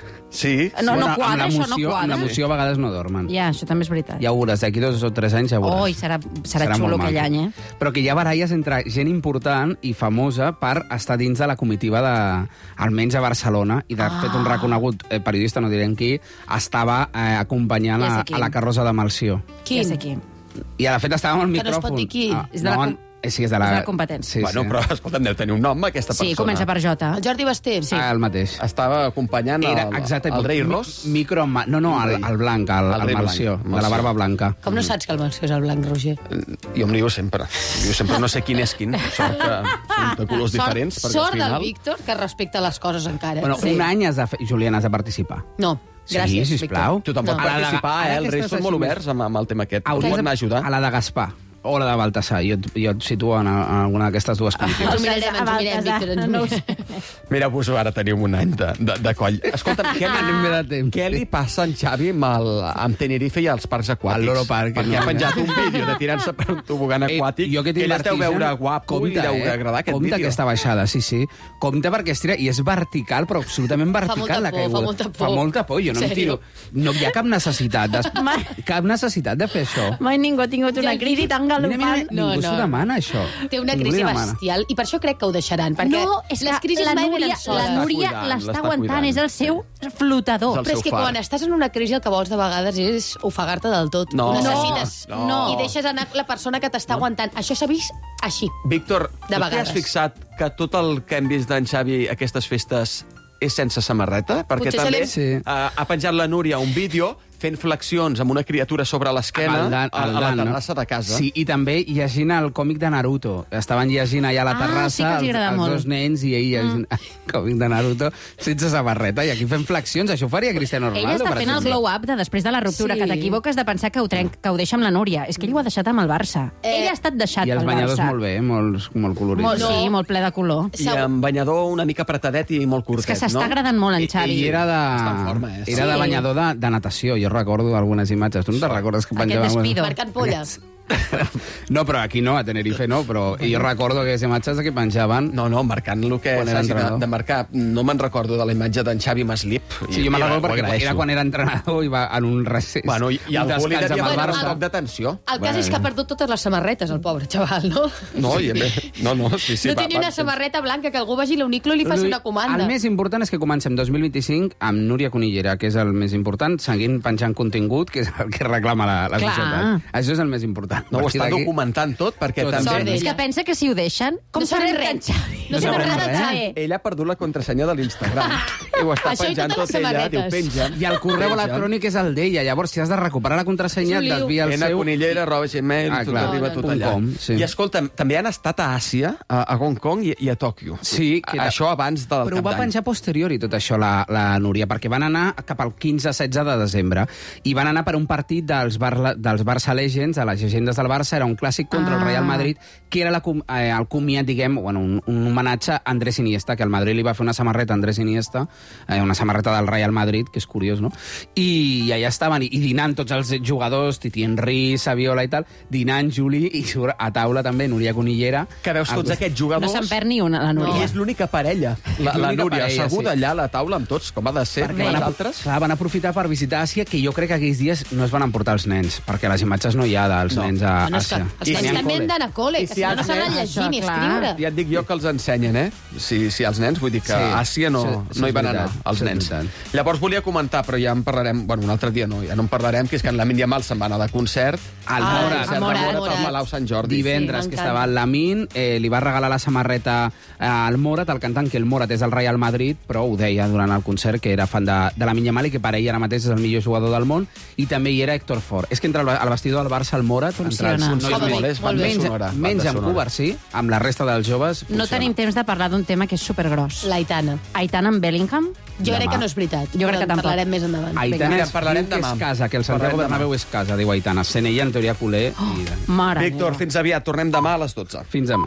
Sí, No, sí. no Bueno, quadra, amb la això no moció, quadra. Amb la moció a vegades no dormen. Ja, això també és veritat. Ja ho veuràs, d'aquí dos o tres anys ja ho veuràs. Oi, serà, serà, xulo molt aquell maco. any, eh? Però que hi ha baralles entre gent important i famosa per estar dins de la comitiva de, almenys a Barcelona, i de Ah. fet un reconegut eh, periodista, no direm qui, estava eh, acompanyant Ja sé a, qui. a la carrossa de Malció. Quin? Ja sé qui. I de fet estava amb el Que no es micròfon. pot dir qui. Ah, És de la no, com- eh, sí, és de la, és de la competència. Sí, Bueno, sí. però, escolta'm, deu tenir un nom, aquesta persona. Sí, comença per J. El Jordi Basté. Sí. Ah, el mateix. Estava acompanyant Era el, exacte, el rei mi- Ros. Micro, ma- no, no, el, el blanc, el, El el, rei Malció, blanc, de la Malció. barba blanca. Com no saps que el Malció és el blanc, Roger? Jo em lio sempre. Jo sempre no sé quin és quin. Sort que són de colors diferents. Sort, perquè al sort del final... Víctor, que respecta les coses encara. Bueno, sí. un any has de fer... Juliana, has de participar. No, gràcies, Sí, sisplau. Víctor. Tothom pot No. participar, Ara eh? que Els reis estàs són molt així oberts amb, amb el tema aquest. Us Hauries poden de- ajudar. A la de Gaspar o la de Baltasar. Jo, et- jo et situo en, en alguna d'aquestes dues comitives. Ens mirarem, ens mirem, Víctor, ens No ho mirem. Mira, vos ara teniu un any de, de, de coll. Escolta'm, què, Anem bé de li, temps. què li passa a en Xavi amb, el, amb Tenerife i els parcs aquàtics? Al Loro Park, Perquè no. ha penjat un vídeo de tirar-se per un tobogan Eh, aquàtic, jo que tinc ell es deu vertigen, veure guapo i deu eh? agradar aquest Compte vídeo. aquesta baixada, sí, sí. Compte perquè es tira, i és vertical, però absolutament vertical molta la por, caiguda. fa molta por. Fa molta por, jo no em Sèrio? tiro. No hi ha cap necessitat, de, cap necessitat de fer això. Mai ningú ha tingut una Ja, crisi tan Mira, mira, galopant. ningú No, s'ho no. demana, això. Té una Ningú li crisi demana. bestial i per això crec que ho deixaran, perquè No, és les que crisis la mai Núria, venen la soles. Núria cuidant, l'està l'està aguantant, cuidant. és el seu flotador. És el Però és seu que far. quan estàs en una crisi el que vols de vegades és ofegar-te del tot. No, Ho necessites. no, no. I deixes anar la persona que t'està aguantant. Això s'ha vist així. Víctor, De tu t'hi vegades. has fixat que tot el que hem vist d'en Xavi aquestes festes és sense samarreta? Perquè Potser se també l'hem- Sí. uh, ha penjat la Núria un vídeo fent flexions amb una criatura sobre l'esquena Amb el Dan- a, el a la Dan, no? terrassa de casa. Sí, i també llegint el còmic de Naruto. Estaven llegint allà a la Ah, terrassa sí que els els, agrada els molt. dos nens i ell llegint el còmic de Naruto sense samarreta. I aquí fem flexions. Això ho faria Cristiano Ronaldo, Ell està per fent el exemple. glow-up de després de la ruptura, Sí. que t'equivoques de pensar que ho, trenc, que ho deixa amb la Núria. És que ell ho ha deixat amb el Barça. Eh, Ell ha estat deixat I els pel banyadors Barça. molt bé, eh? molt, molt colorits. Molt, No. Sí, molt ple de color. I amb banyador una mica apretadet i molt curtet, És que s'està no? agradant molt en I, Xavi. I era de, Està en forma, eh? era de Sí. banyador de, de natació. Jo recordo algunes imatges. Tu no te'n recordes que Aquest penjaven... despido. Marcant polles. No, però aquí no, a Tenerife no, però jo recordo aquelles imatges que penjaven... No, no, marcant el que Quan era s'hagi de, entrenador. de marcar. No me'n recordo de la imatge d'en Xavi Maslip. Sí, jo me'n recordo perquè agraeixo. era quan era entrenador i va en un recés. Bueno, i, i un algú li descans devia amb el donar un Barça. toc d'atenció. El cas és que ha perdut totes les samarretes, el pobre xaval, no? No, i, no, no, sí, sí. no va- té ni va- una samarreta blanca que algú vagi a l'uniclo i li faci Lui, una comanda. El més important és que comencem dos mil vint-i-cinc amb Núria Conillera, que és el més important, seguint penjant contingut, que és el que reclama la, la Clar. societat. Això és el més important. important. No, ho A partir està d'aquí- documentant tot, perquè Tot també... Sort És d'ella. que pensa que si ho deixen, com No sabrem sabrem que en res. Xavi... No sabrem sabrem res res. de Xavi. Ella ha perdut la contrasenya de l'Instagram. I ho està Això i penjant totes tot les ella, diu, samarretes. penja. I el correu Penja. electrònic és el d'ella. Llavors, si has de recuperar la contrasenya, És un et lío. desvia el Ena seu... Conillera, arroba gmail, Ah, tot clar. arriba tot Punt allà. com, sí. I escolta, també han estat a Àsia, a, a Hong Kong i, i a Tòquio. Sí, que A- Això abans del Però ho cap va d'any. penjar posteriori, tot això, la, la Núria, perquè van anar cap al quinze setze de desembre i van anar per un partit dels, Bar dels Barça Legends, a les llegendes del Barça, era un clàssic contra Ah. el Real Madrid, que era la, com- eh, el comiat, diguem, bueno, un, un homenatge a Andrés Iniesta, que el Madrid li va fer una samarreta a Andrés Iniesta, eh, una samarreta del Real Madrid, que és curiós, no? I allà estaven, i, i dinant tots els jugadors, Titi Henry, Saviola i tal, dinant Juli, i surt a taula també Núria Conillera. Que veus tots El- aquests No jugadors... se'n perd ni una, la I Núria. és l'única parella, la, la L'única Núria, parella, asseguda sí. allà a la taula amb tots, com ha de ser, Perquè amb van, els a, altres. clar, van aprofitar per visitar Àsia, que jo crec que aquells dies no es van emportar els nens, perquè les imatges no hi ha dels No. nens a Bueno, és que Àsia. els nens també han d'anar a col·le, I que si si no, els no saben nens- llegir ni Això, clar. escriure. Ja et dic jo que els ensenyen, eh? Si, si els nens, vull dir que Sí. a Àsia no, Això- això no hi és van veritat, anar, els això és nens. veritat. Llavors volia comentar, però ja en parlarem, bueno, un altre dia no, ja no en parlarem, que és que en Lamin Yamal se'n va anar de concert Al Ah, Morat. concert a de Morat, Morat al Morat. Palau Sant Jordi. Divendres, Sí, que m'encanta. estava el Lamin, eh, li va regalar la samarreta eh, al Morat, el cantant, que el Morat és el Real Madrid, però ho deia durant el concert, que era fan de, de Lamin Yamal i que per ell ara mateix és el millor jugador del món, i també hi era Héctor Ford. És que entre el, el vestidor del Barça al Morat, Funciona. entre els Funciona Molt bé, molt, és molt banda bé. menys, sonora. menys banda amb sonora. Covarsí, amb la resta dels joves, No funciona. tenim temps de parlar d'un tema que és supergros. L'Aitana. Aitana amb Bellingham? Jo crec Demà. que no és veritat. Jo crec però que en tampoc. parlarem més endavant. Aitana Mira, és, parlarem diu que demà. és casa, que el Santiago Parlarem Bernabéu és casa, diu Aitana. Sent ella, en teoria, culer. Oh, I... Mare Víctor, meva. fins aviat. Tornem demà a les dotze. Fins demà.